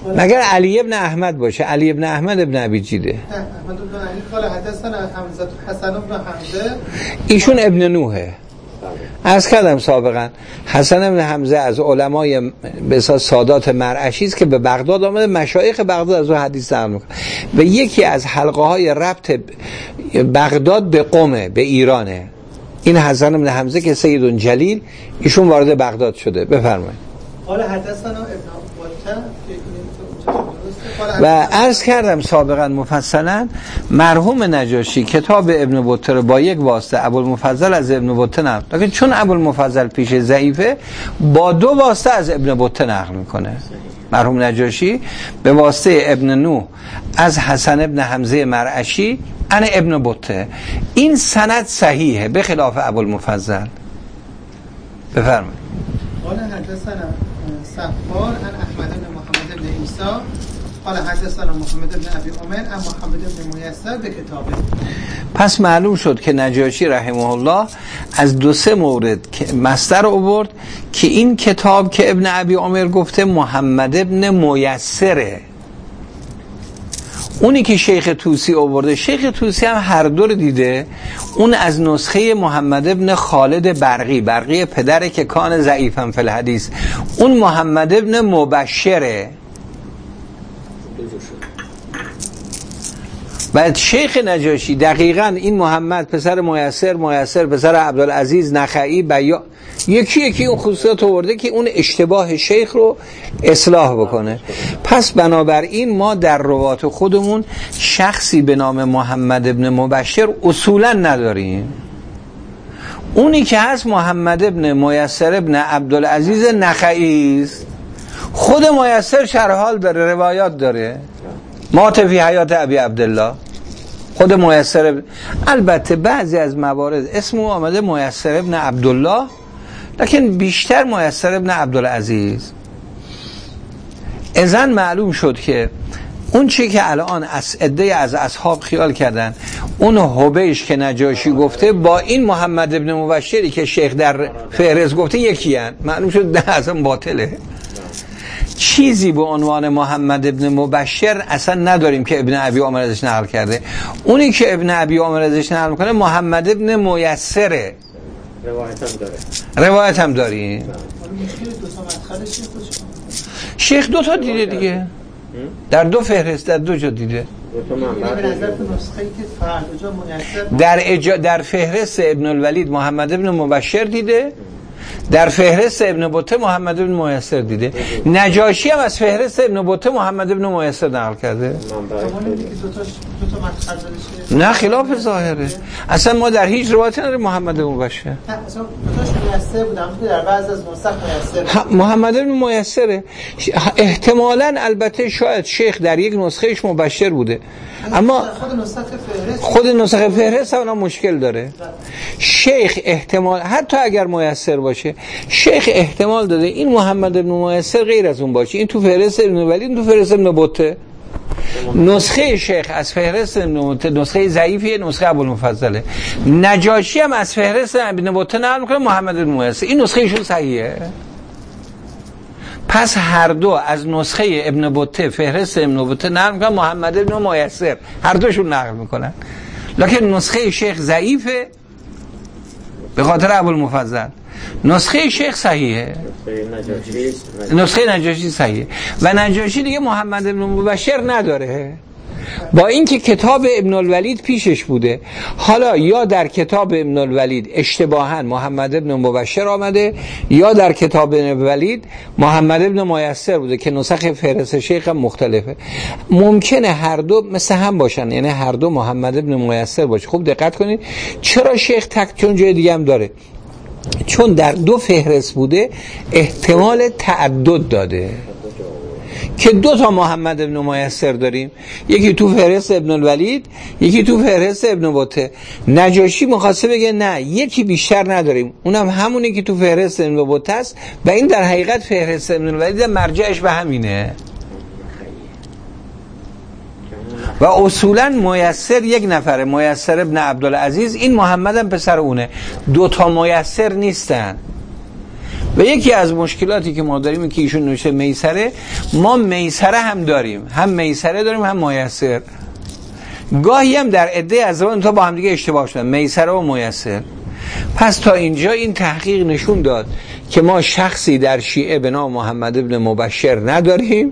مگر علی ابن احمد باشه. علی ابن احمد ابن ابی جیده. احمد بن علی قال حدثنا حمزه حسن بن حمزه، ایشون ابن نوحه. عرض کردم سابقا حسن ابن حمزه از علمای به اساس سادات مرعشی است که به بغداد آمده، مشایخ بغداد از او حدیث نقل میکنه و یکی از حلقه های ربط بغداد به قم، به ایرانه. این حسن ابن حمزه که سید جلیل، ایشون وارد بغداد شده. بفرمایید. قال حدثنا ابن و عرض کردم سابقا مفصلا مرحوم نجاشی کتاب ابن بطه رو با یک واسطه ابوالمفضل از ابن بطه نقل، لیکن چون ابوالمفضل پیش ضعیفه با دو واسطه از ابن بطه نقل میکنه. مرحوم نجاشی به واسطه ابن نوح از حسن ابن حمزه مرعشی ان ابن بطه، این سند صحیحه به خلاف ابوالمفضل. بفرمایید. قال حدثنا صفار عن احمد بن محمد بن عیسی قال حدثنا محمد بن ابي عمر عن محمد بن میسر به کتابه. پس معلوم شد که نجاشی رحمه الله از دو سه مورد که مصدر آورد که این کتاب که ابن ابی عمر گفته محمد ابن میسره. اونی که شیخ طوسی آورده، شیخ طوسی هم هر دو رو دیده، اون از نسخه محمد ابن خالد برقی، برقی پدره که کان ضعیفم فی الحدیث، اون محمد ابن مبشره. بعد شیخ نجاشی دقیقاً این محمد پسر میسر، میسر پسر عبدالعزیز نخعی، بیا یکی یکی اون خصوصیات آورده که اون اشتباه شیخ رو اصلاح بکنه. پس بنابراین ما در روات خودمون شخصی به نام محمد ابن مبشر اصولاً نداریم. اونی که هست محمد ابن میسر ابن عبدالعزیز نخعی است. خود میسر شرحال داره، روایات داره، مات فی حیات ابی عبدالله. خود میسر ابن... البته بعضی از موارد اسمو آمده میسر ابن عبدالله، لکن بیشتر میسر ابن عبدالعزیز. اذن معلوم شد که اون چی که الان از عده از اصحاب خیال کردن اون حبیش که نجاشی گفته با این محمد ابن مبشری که شیخ در فهرست گفته یکی هن. معلوم شد نه، اصلا باطله. چیزی به عنوان محمد ابن مبشر اصلا نداریم که ابن ابی عمر ازش نقل کرده. اونی که ابن ابی عمر ازش نقل میکنه محمد ابن میسره. روایت هم داره. روایت هم داریم. شیخ دو تا دیده دیگه، در دو فهرست، در دو جا دیده. در اجا... در فهرست ابن الولید محمد ابن مبشر دیده، در فهرست ابن بطه محمد ابن میسر دیده. نجاشی هم از فهرست ابن بطه محمد ابن میسر نقل کرده. نه خلاف ظاهره، اصلا ما در هیچ روایتی نداریم محمد ابن مبشر. اصلا دوتاش میسر بودم که در بعض از نسخ میسر محمد ابن میسره. احتمالاً البته شاید شیخ در یک نسخهش مبشر بوده، اما خود نسخه فهرست خود نسخه فهرست هم مشکل داره. شیخ احتمال حتی اگر میسر باشه، شیخ احتمال داده این محمد ابن میسر غیر از اون باشه، این تو فهرست ابن ولید، این تو فهرست ابن بطه. نسخه شیخ از فهرست ابن بطه نسخه ضعیفیه، نسخه ابوالمفضله. نجاشی هم از فهرست ابن بطه نقل میکنه محمد ابن میسر، این نسخه ایشون صحیحه. پس هر دو از نسخه ابن بطه فهرست ابن بطه نقل میکنن محمد ابن میسر، هر دوشون نقل میکنن، لکن نسخه شیخ ضعیفه به خاطر ابوالمفضل. نسخه شیخ صحیحه، نسخه نجاشی صحیحه. و نجاشی دیگه محمد ابن مبشر نداره، با اینکه کتاب ابن الولید پیشش بوده. حالا یا در کتاب ابن الولید اشتباهاً محمد ابن مبشر آمده، یا در کتاب ابن الولید محمد ابن میسر بوده که نسخه فهرست شیخ هم مختلفه. ممکنه هر دو مثل هم باشن، یعنی هر دو محمد ابن میسر باشه. خوب دقت کنید چرا شیخ تک، چون جای دیگه هم داره، چون در دو فهرست بوده احتمال تعدد داده که دو تا محمد ابن میسر داریم، یکی تو فهرست ابن الولید، یکی تو فهرست ابن بطه. نجاشی می‌خواسته بگه نه، یکی بیشتر نداریم، اونم همونی که تو فهرست ابن بطه است و این در حقیقت فهرست ابن الولید مرجعش به همینه. و اصولاً میسر یک نفره، میسر ابن عبدالعزیز، این محمد هم پسر اونه، دو تا میسر نیستن. و یکی از مشکلاتی که ما داریم که ایشون نوشته میسره، ما میسره هم داریم، هم میسره داریم هم میسر. گاهی هم در عده از اون تا با هم دیگه اشتباه شدن، میسره و میسر. پس تا اینجا این تحقیق نشون داد که ما شخصی در شیعه به نام محمد ابن مبشر نداریم،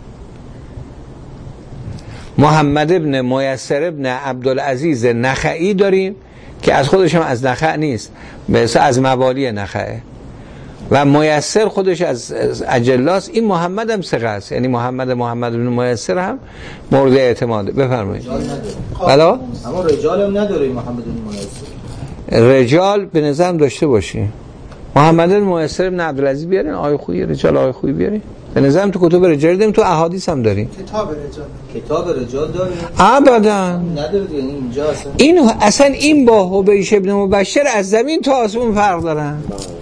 محمد ابن میسر ابن عبدالعزیز نخعی داریم که از خودش هم از نخع نیست، به از موالی نخعه، و میسر خودش از اجلاس. این محمد هم ثقه است، یعنی محمد محمد ابن میسر هم مورد اعتماده. بفرمایید. بلا اما رجال هم نداره محمد ابن میسر. رجال به نظرم داشته باشی. محمد ابن میسر ابن عبدالعزیز بیارین، آیه خویی رجال آیه خویی بیارین. به نظرم تو کتب رجال داریم، تو احادیث هم داریم. کتاب رجال کتاب رجال داریم؟ ابدا ندارید. یعنی اینجا اصلا این اصلا این با حبیش ابن مبشر از زمین تا آسمون فرق دارن.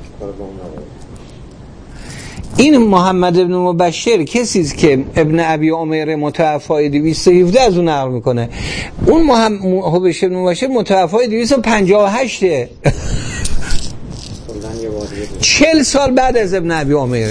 این محمد ابن مبشر کسی است که ابن ابی عمر متوفی دویست و هفده از اون نقل میکنه. اون محمد حبیش ابن مبشر متوفی دویست و پنجاه و هشت چهل سال بعد از ابن ابی عمر.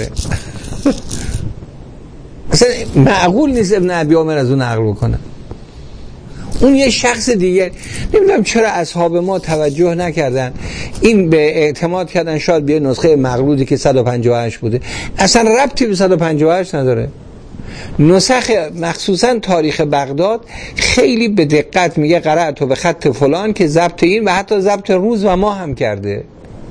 اصلا معقول نیست ابن ابی عمر از اون نقل بکنه. اون یه شخص دیگه. نمیدونم چرا اصحاب ما توجه نکردن، این به اعتماد کردن شاید به نسخه مغلوطی که صد و پنجاه و هشت بوده. اصلا ربطی به صد و پنجاه و هشت نداره. نسخ مخصوصا تاریخ بغداد خیلی به دقت میگه قرأت به خط فلان که ضبط این و حتی ضبط روز و ماه هم کرده.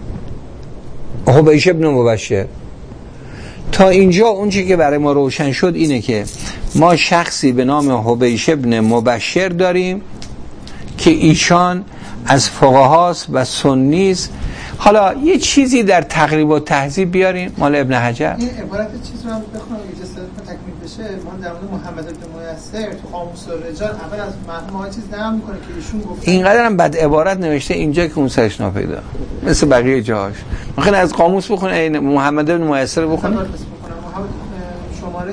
حبیش ابن مبشر. تا اینجا اون چیزی که برای ما روشن شد اینه که ما شخصی به نام حبیش ابن مبشر داریم که ایشان از فقهاست و سنیست. حالا یه چیزی در تقریب و تهذیب بیاریم مال ابن حجر. این عبارت چیز رو هم بخونم اجازه تکمیل بشه. ما در مورد محمد ابن میسر تو قاموس رجال اول از مرحوم ها چیز نقل میکنه که ایشون گفت اینقدر هم بد عبارت نوشته اینجا که اون سرش ناپیدا مثل بقیه جاهاش. میخوان از قاموس بخونه این محمد ابن میسر بخونه. شماره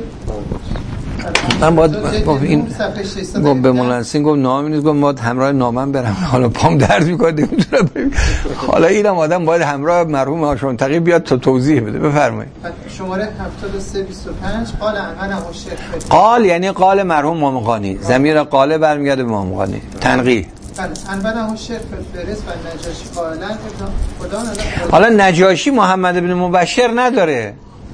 من باید گفت این گفت به مولانسین گفت نام نیست، گفت باید همراه نامم برم، حالا پام درد میکنه نمیتونم بریم. حالا اینم آدم باید همراه مرحوم هاشم تقی بیاد تا توضیح بده. بفرمایید. شماره هفتاد و سه بیست و پنج قال امنه الشیخ. قال یعنی قال مرحوم امام قانی، ضمیر قال برمیگرده به امام قانی. تنقیح. بله انبنه الشیخ فلفرس و نجاشی قائلن حالا نجاشی محمد ابن مبشر نداره،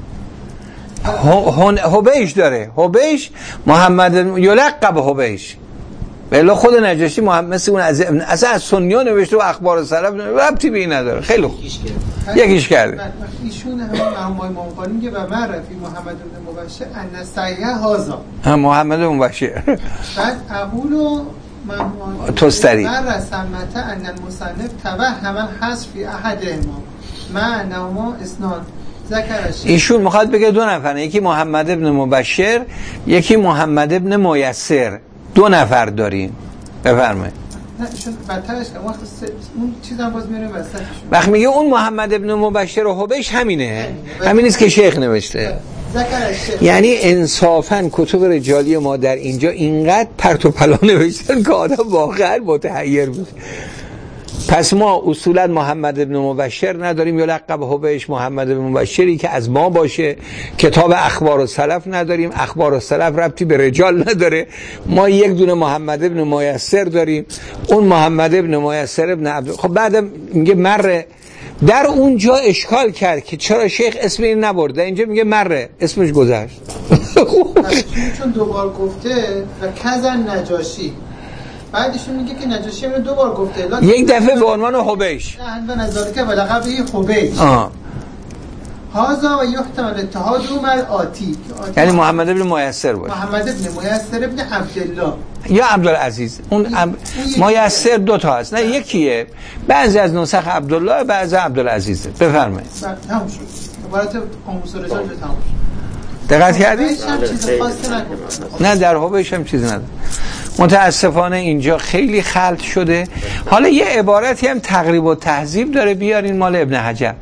حبیش داره. حبیش محمد یلقب حبیش، بله خود نجاشی محمد مثل اون از اصلا از سنیان نوشته و اخبار سلف ربطی به این نداره. خیلی خوب یکیش کرده. ایشون هم مرحوم امام قانی میگه و معرفی محمد بن مبشر ان صحیح هذا هم محمد بن مبشر. بعد اقول توستری من رسمت ان المصنف توهم حذف فی احد امام ما نوما اسنان. ایشون میخواد بگه دو نفره، یکی محمد ابن مبشر یکی محمد ابن میسر، دو نفر داریم. بفرمایید. نه ایشون بدترش که وقت اون چیزا باز میره وسطش. وقتی میگه اون محمد ابن مبشر و حبیش همینه، همین است که شیخ نوشته. یعنی انصافا کتب رجالی ما در اینجا اینقدر پرت و پلا نوشتن که آدم واقعا متحیر میشه. پس ما اصولا محمد ابن مبشر نداریم یا لقب حبیش محمد ابن مبشری که از ما باشه. کتاب اخبار و سلف نداریم، اخبار و سلف ربطی به رجال نداره. ما یک دونه محمد ابن میسر داریم، اون محمد ابن میسر ابن عبد. خب بعدم میگه مره، در اونجا اشکال کرد که چرا شیخ اسم این نبرده، اینجا میگه مره اسمش گذشت. چون دوبار گفته و کزن نجاشی، بعدشون میگه که نجاشی اینو دو بار گفته یک دفعه به عنوان حبیش نه به نظر که بلقب حبیش هازا و یحتمل اتحاد اومد آتی، یعنی محمد ابن میسر باشه، محمد ابن میسر ابن عبدالله یا عبدالعزیز. اون میسر دو تا هست نه یکیه، بعضی از نسخ عبدالله بعضی عبدالعزیزه. بفرمایید. تمام شد عبارت قاموس رجال تمام شد. دقت کردید؟ نه در حبیش هم چیزی نداره. متاسفانه اینجا خیلی خلط شده. حالا یه عبارتی هم تقریب و تهذیب داره، بیارین مال ابن حجر.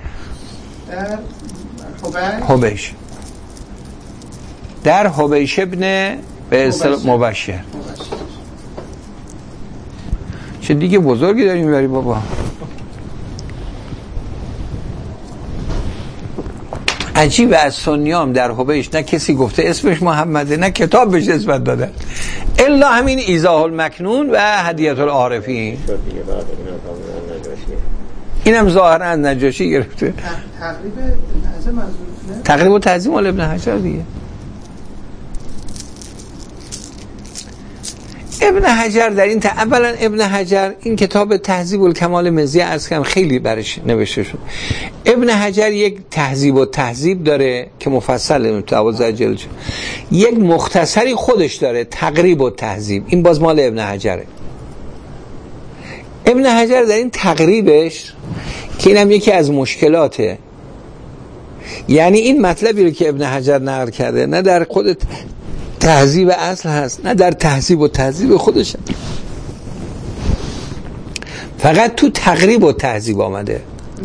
حبیش در حبیش ابن به اصطلاح مبشر. چه دیگه بزرگی داریم میبری بابا. عجیب از سنیام در حبیش نه کسی گفته اسمش محمده نه کتاب بهش اسمت داده الا همین ایضاح المکنون و هدیه العارفین. اینم ظاهرا از نجاشی گرفته. تقریب حجر منظورتونه؟ تقریب و تعظیم مال ابن حجر دیگه. ابن حجر در این ت... اولا ابن حجر این کتاب تهذیب الکمال مزی عرض کردم خیلی برش نوشته شد. ابن حجر یک تهذیب و تهذیب داره که مفصل دوازده جلد، یک مختصری خودش داره تقریب و تهذیب، این باز مال ابن حجره. ابن حجر در این تقریبش که اینم یکی از مشکلاته، یعنی این مطلبی رو که ابن حجر نقل کرده نه در خود تهذیب اصل هست نه در تهذیب و تهذیب خودش، فقط تو تقریب و تهذیب آمده.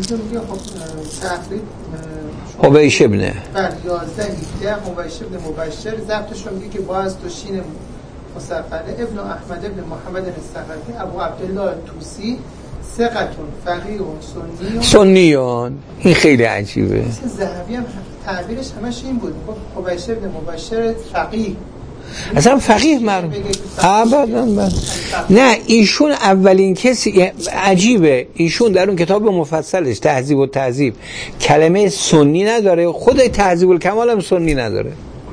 حبیش ابن بر یازده هیده حبیش ابن مبشر ضبطش رو میگه که با از تو شین مصقله ابن احمد ابن محمد الثقفی ابو عبدالله توسی ثقتون فقیه سنیون سنیون. این خیلی عجیبه. ذهبی هم تعبیرش همش این بود، حبیش ابن مبشر فقیه، اصلا فقیه مرمون ابدا. نه ایشون اولین کسی، عجیبه، ایشون در اون کتاب مفصلش تهذیب و تهذیب کلمه سنی نداره، خود تهذیب الکمال هم سنی نداره.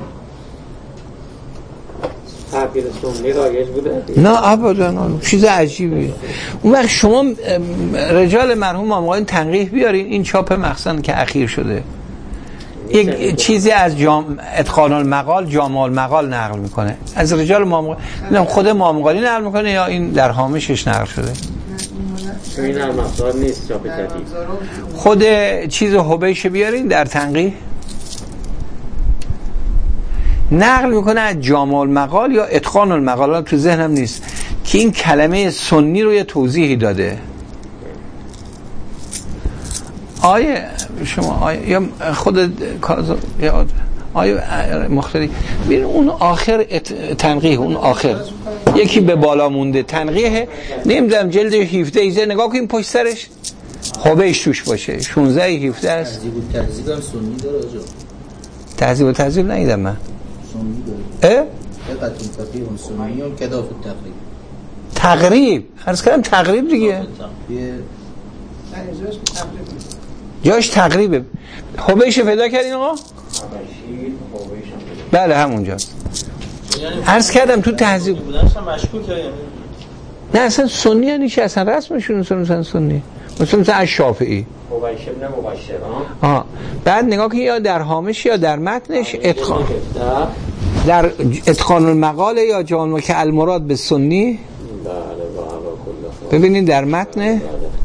تعبیر سنی رایج بوده؟ نه ابدا، چیز عجیبیه. اون وقت شما رجال مرحوم آقایان تنقیح بیارین، این چاپ مخزن که اخیر شده یک چیزی از جام... اتقان المقال جامع المقال نقل میکنه از رجال مامغالی، خود مامغالی نقل میکنه یا این در هامشش نقل شده؟ این هم مقدار نیست چاپ جدید. خود چیز حبیش بیارین در تنقیح نقل میکنه از جامع المقال یا اتقان المقال، تو ذهنم نیست که این کلمه سنی رو یه توضیحی داده. آیه شما آیه یا خود کازو یا آیه مختلف ببین اون آخر تنقیح، اون آخر یکی به بالا مونده تنقیح، نمیدونم جلد هفده ایزه نگاه کنیم پشت سرش حبیش توش باشه شانزده هفده است. تهذیب و تهذیب هم سنی داره آجا. تهذیب و تهذیب ندیدم من. سنی داره. اه؟ دقتون فقیه هم سنی هم کداف تقریب. تقریب عرض کردم تقریب دیگه. جاش تقریبه. حبیش پیدا کردین آقا؟ بله همونجاست. عرض کردم تو تهذیب نه اصلا سنی یعنی چی؟ اصلا رسمشون اصلا سنی مثلا مثلا از شافعی حبیش ابن مبشر. آه. بعد نگاه که یا در هامش یا در متنش اتقان در اتقان المقال یا جامع که المراد به سنی. ببینید در متن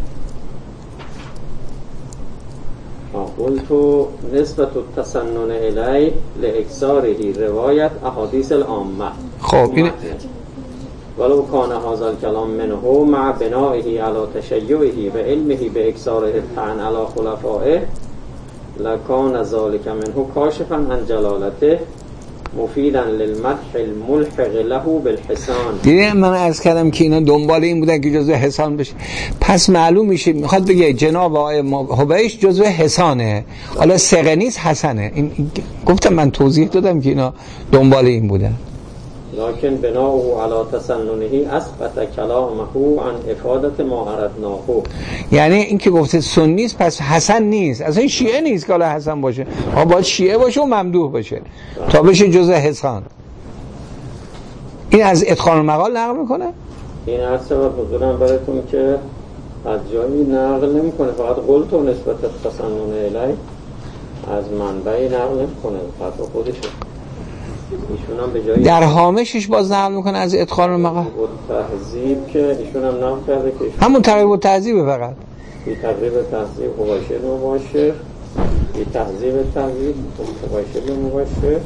قلت نسبت التسنن الی لاکثاره روایت احادیث العامه. خب این ولو کان هذا الكلام منه مع بنائه على تشیعه و علمه باکثاره الطعن علی خلفائه لکان ذلك منه کاشفا عن جلالته مفیدا للمدح الملحق له بالحسان. دیدم من عرض کردم که اینا دنبال این بودن که جزء حسان بشه، پس معلوم میشه میخواد بگه جناب آقای حبیش جزء حسانه، حالا ثقه نیست حسنه. این گفتم من توضیح دادم که اینا دنبال این بودن. لكن بناؤه على تسننه اسقط كلامه عن افادت ما اردناه. یعنی این که گفته سنی نیست پس حسن نیست، اصلا شیعه نیست که حالا حسن باشه، ها باید شیعه باشه و ممدوح باشه تا بشه جزء حسان. این از اتقان المقال نقل میکنه. این هر سبب حضورم براتون که از جایی نقل نمیکنه، فقط قلت و نسبت تسنن الی از منبعی نقل نمیکنه، فقط خودشه. ایشون هم به جایی در هامشش باز نقل میکنه از اتقان المقال و تهذیب که ایشون هم نقل کرده که همون تقریب و تهذیب فقط بی تقریب تهذیب حبیش مبشر، بی تهذیب تهذیب حبیش مبشر.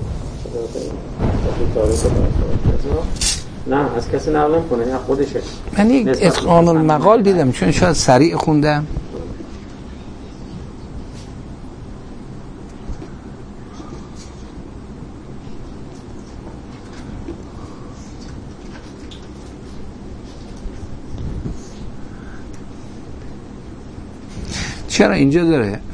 نه از کسی نقل نمیکنه، نه خودشه. من یک اتقان المقال دیدم چون شاید سریع خوندم. چرا اینجا داره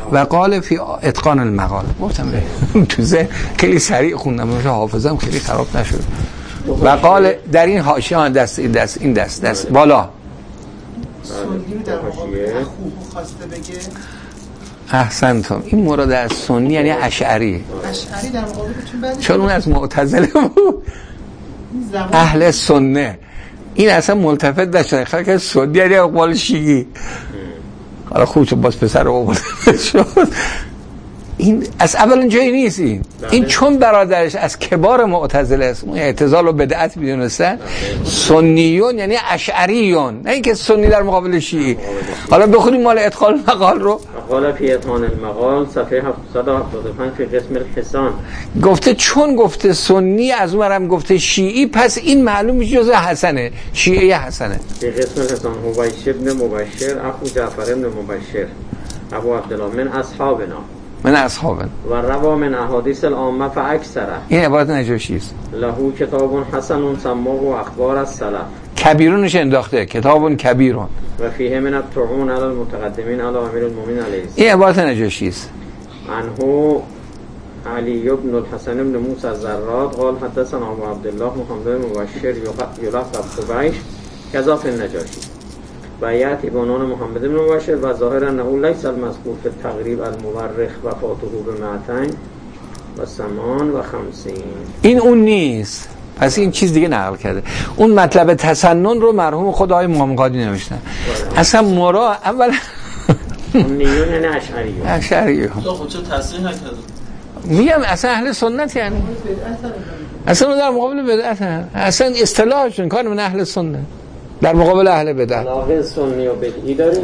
و قال فی اتقان المقال. گفتم تو ذهن خیلی سریع خوندم مثل حافظم خیلی خراب نشد. و قال در این حاشیه دست این دست این دست دست بالا سنی رو در مقابل اخوه خواسته بگه. احسنتم. این مراد از سنی یعنی اشعری. اشعری در مقابلتون بعد چون اون از معتزله بود اهل سنه. این اصلا ملتفت نشد خیلی سنی یعنی اقبال شیعی. حالا خوب شد باز پسر رو آورده شد. این از اول جایی نیست. این این چون برادرش از کبار معتزله است اون اعتزال و بدعت میدونستن سنیون یعنی اشعریون، نه اینکه سنی در مقابل شیعی. حالا بخونیم مال اتقان المقال رو. قال فی اتقان المقال صفحه هفتصد و هفتاد و پنج فی قسم الحسان. گفته چون گفته سنی از اونم گفته شیعی پس این معلوم میشه جزء حسنه، شیعه حسنه. فی قسم الحسان حبیش ابن مبشر اخو جعفر ابن مبشر ابو عبدالله من اصحابنا من اصحابن و روا من احادیث العامه فاکثره. این عبارت نجاشی است. له کتاب حسن سماه اخبار السلف. کبیرونش انداخته کتاب کبیرون و فیه من الطعون علی المتقدمین علی امیر المؤمنین علیه. این عبارت نجاشی است. عنه علی ابن الحسن ابن موسی الزراد قال حدثنا ابو عبدالله محمد بن مبشر یلقب قبیش کذا فی النجاشی و یأتی بنان محمد بن مبشر و ظاهر انه لیس المذکور فی التقریب المورخ وفاته بمئتین و ثمان و خمسین. این اون نیست. پس این چیز دیگه نقل کرده. اون مطلب تسنن رو مرحوم خدای امام قاضی نوشتن. اصلا مرا اول نیون یعنی اشعریون. اشعریون. تو خود چه تصریح نکرده؟ میگم اصلا اهل سنت یعنی. اصلا در مقابل بدعت اصلا اصطلاحشون کار من اهل سنت در مقابل اهل بدعت. علاقه سنی و بدعی داریم.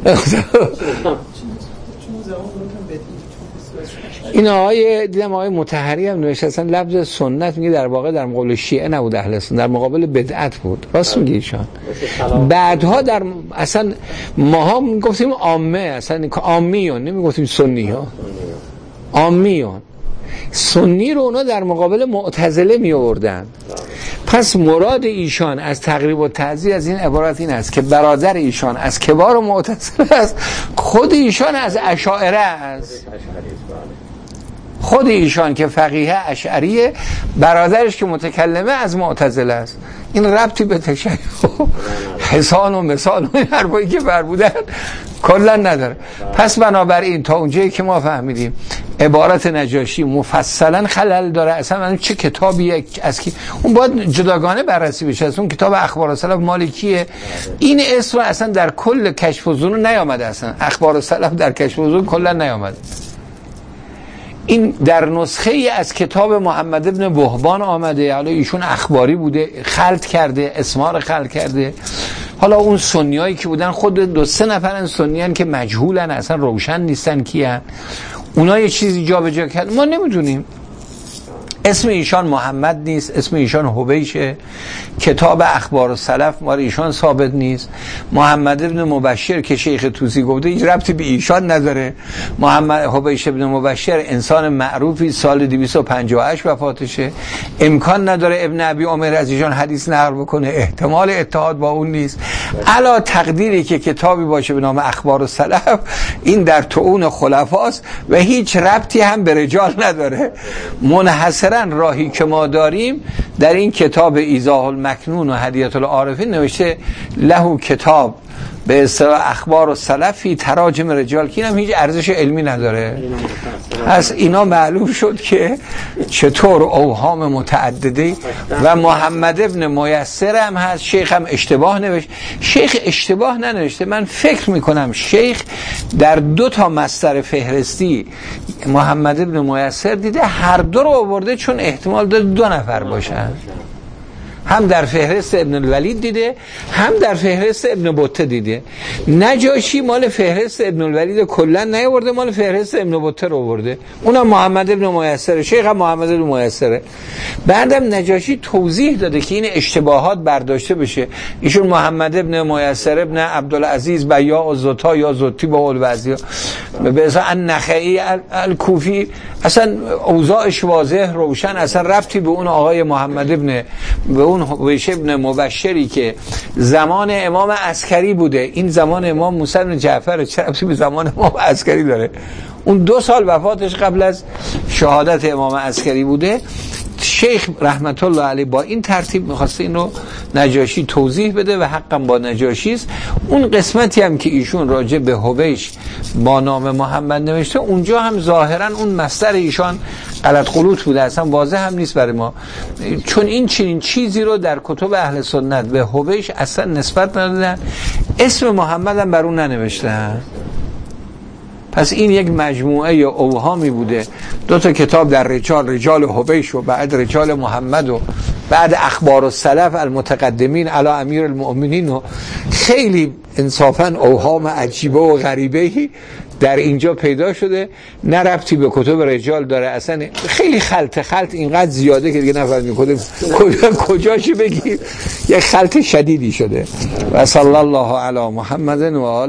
این آقای دیدم آقای مطهری هم نوشته اصلا لفظ سنت میگه در واقع در مقابل شیعه نبود اهل سنت، در مقابل بدعت بود. راست میگه ایشان. بعدها در اصلا ماها میگفتیم عامه، اصلا عامیون نمیگفتیم سنی ها، عامیون. سنی رو اونا در مقابل معتزله می آوردن. پس مراد ایشان از تقریب و تعزیه از این عبارت این است که برادر ایشان از کبار و معتزله است، خود ایشان از اشاعره است. خود ایشان که فقیه اشعریه، برادرش که متکلمه از معتزله است. این ربطی به تشیع حسان و مثال و این حرفایی که بر بودن کلا نداره. پس بنابراین تا اونجایی که ما فهمیدیم عبارت نجاشی مفصلا خلل داره. اصلا من چه کتابی از کی اون باید جداگانه بررسی بشه. اون کتاب اخبار السلف مالکیه. این اسم اصلا در کل کشف الظنون نیامده. اصلا اخبار السلف در کشف الظنون کلا نیامده. این در نسخه ای از کتاب محمد ابن بهبان آمده. حالا ایشون اخباری بوده، خلط کرده، اسمار خلط کرده. حالا اون سنیایی که بودن خود دو سه نفرن سنیان که مجهولن، اصلا روشن نیستن کیان. اونا یه چیزی جا به جا کرد، ما نمیدونیم. اسم ایشان محمد نیست، اسم ایشان حبیشه. کتاب اخبار السلف مال ایشان ثابت نیست. محمد ابن مبشر که شیخ طوسی گفته هیچ ربطی به ایشان نداره. محمد حبیش ابن مبشر انسان معروفی، سال دویست و پنجاه و هشت وفاتشه. امکان نداره ابن ابی عمر از ایشان حدیث نقل بکنه، احتمال اتحاد با اون نیست. علا تقدیری که کتابی باشه به نام اخبار السلف، این در طعون خلفاست و هیچ ربطی هم به رجال نداره. منحصر راهی که ما داریم در این کتاب ایضاح المکنون و هدیة العارفین نوشته له کتاب به اصطلاح اخبار السلف فی تراجم رجال، که اینم هیچ ارزش علمی نداره. پس اینا معلوم شد که چطور اوهام متعدده و محمد ابن میسر هم هست. شیخ هم اشتباه نوشت. شیخ اشتباه ننوشته. من فکر میکنم شیخ در دو تا مصدر فهرستی محمد ابن میسر دیده هر دو رو آورده، چون احتمال داره دو نفر باشن. هم در فهرست ابن الولید دیده، هم در فهرست ابن بطه دیده. نجاشی مال فهرست ابن الولید کلا نیاورده، مال فهرست ابن بطه رو آورده. اونم محمد ابن میسر، شیخ هم محمد ابن میسره. بعدم نجاشی توضیح داده که این اشتباهات برداشته بشه. ایشون محمد ابن میسر ابن عبدالعزیز بیاع الزتا یا زتی با اول بعضیا به اساس النخعی الکوفی، اصلا اوضاعش واضح روشن، اصلا ربطی به اون آقای محمد ابن به اون حبیش ابن مبشری که زمان امام عسکری بوده. این زمان امام موسی بن جعفر، چه ربطی به زمان امام عسکری داره؟ اون دو سال وفاتش قبل از شهادت امام عسکری بوده. شیخ رحمت الله علیه با این ترتیب میخواسته اینو نجاشی توضیح بده و حقا با نجاشی است. اون قسمتی هم که ایشون راجع به حبیش با نام محمد نوشته، اونجا هم ظاهرا اون مصدر ایشان غلط غلوط بوده، اصلا واضح هم نیست برای ما، چون این چنین چیزی رو در کتب اهل سنت به حبیش اصلا نسبت ندادن، اسم محمد هم بر اون ننوشتن. پس این یک مجموعه یا اوهامی بوده. دو تا کتاب در رجال، رجال حبیش و بعد رجال محمد و بعد اخبار السلف المتقدمین علی امیر المؤمنین و خیلی انصافا اوهام عجیبه و غریبه‌ای در اینجا پیدا شده، نه ربطی به کتب رجال داره، اصلا خیلی خلط خلط اینقدر زیاده که دیگه نفهمیم کدوم کجا کجاشو بگیم، یک خلط شدیدی شده. و صلی الله علی محمد و آله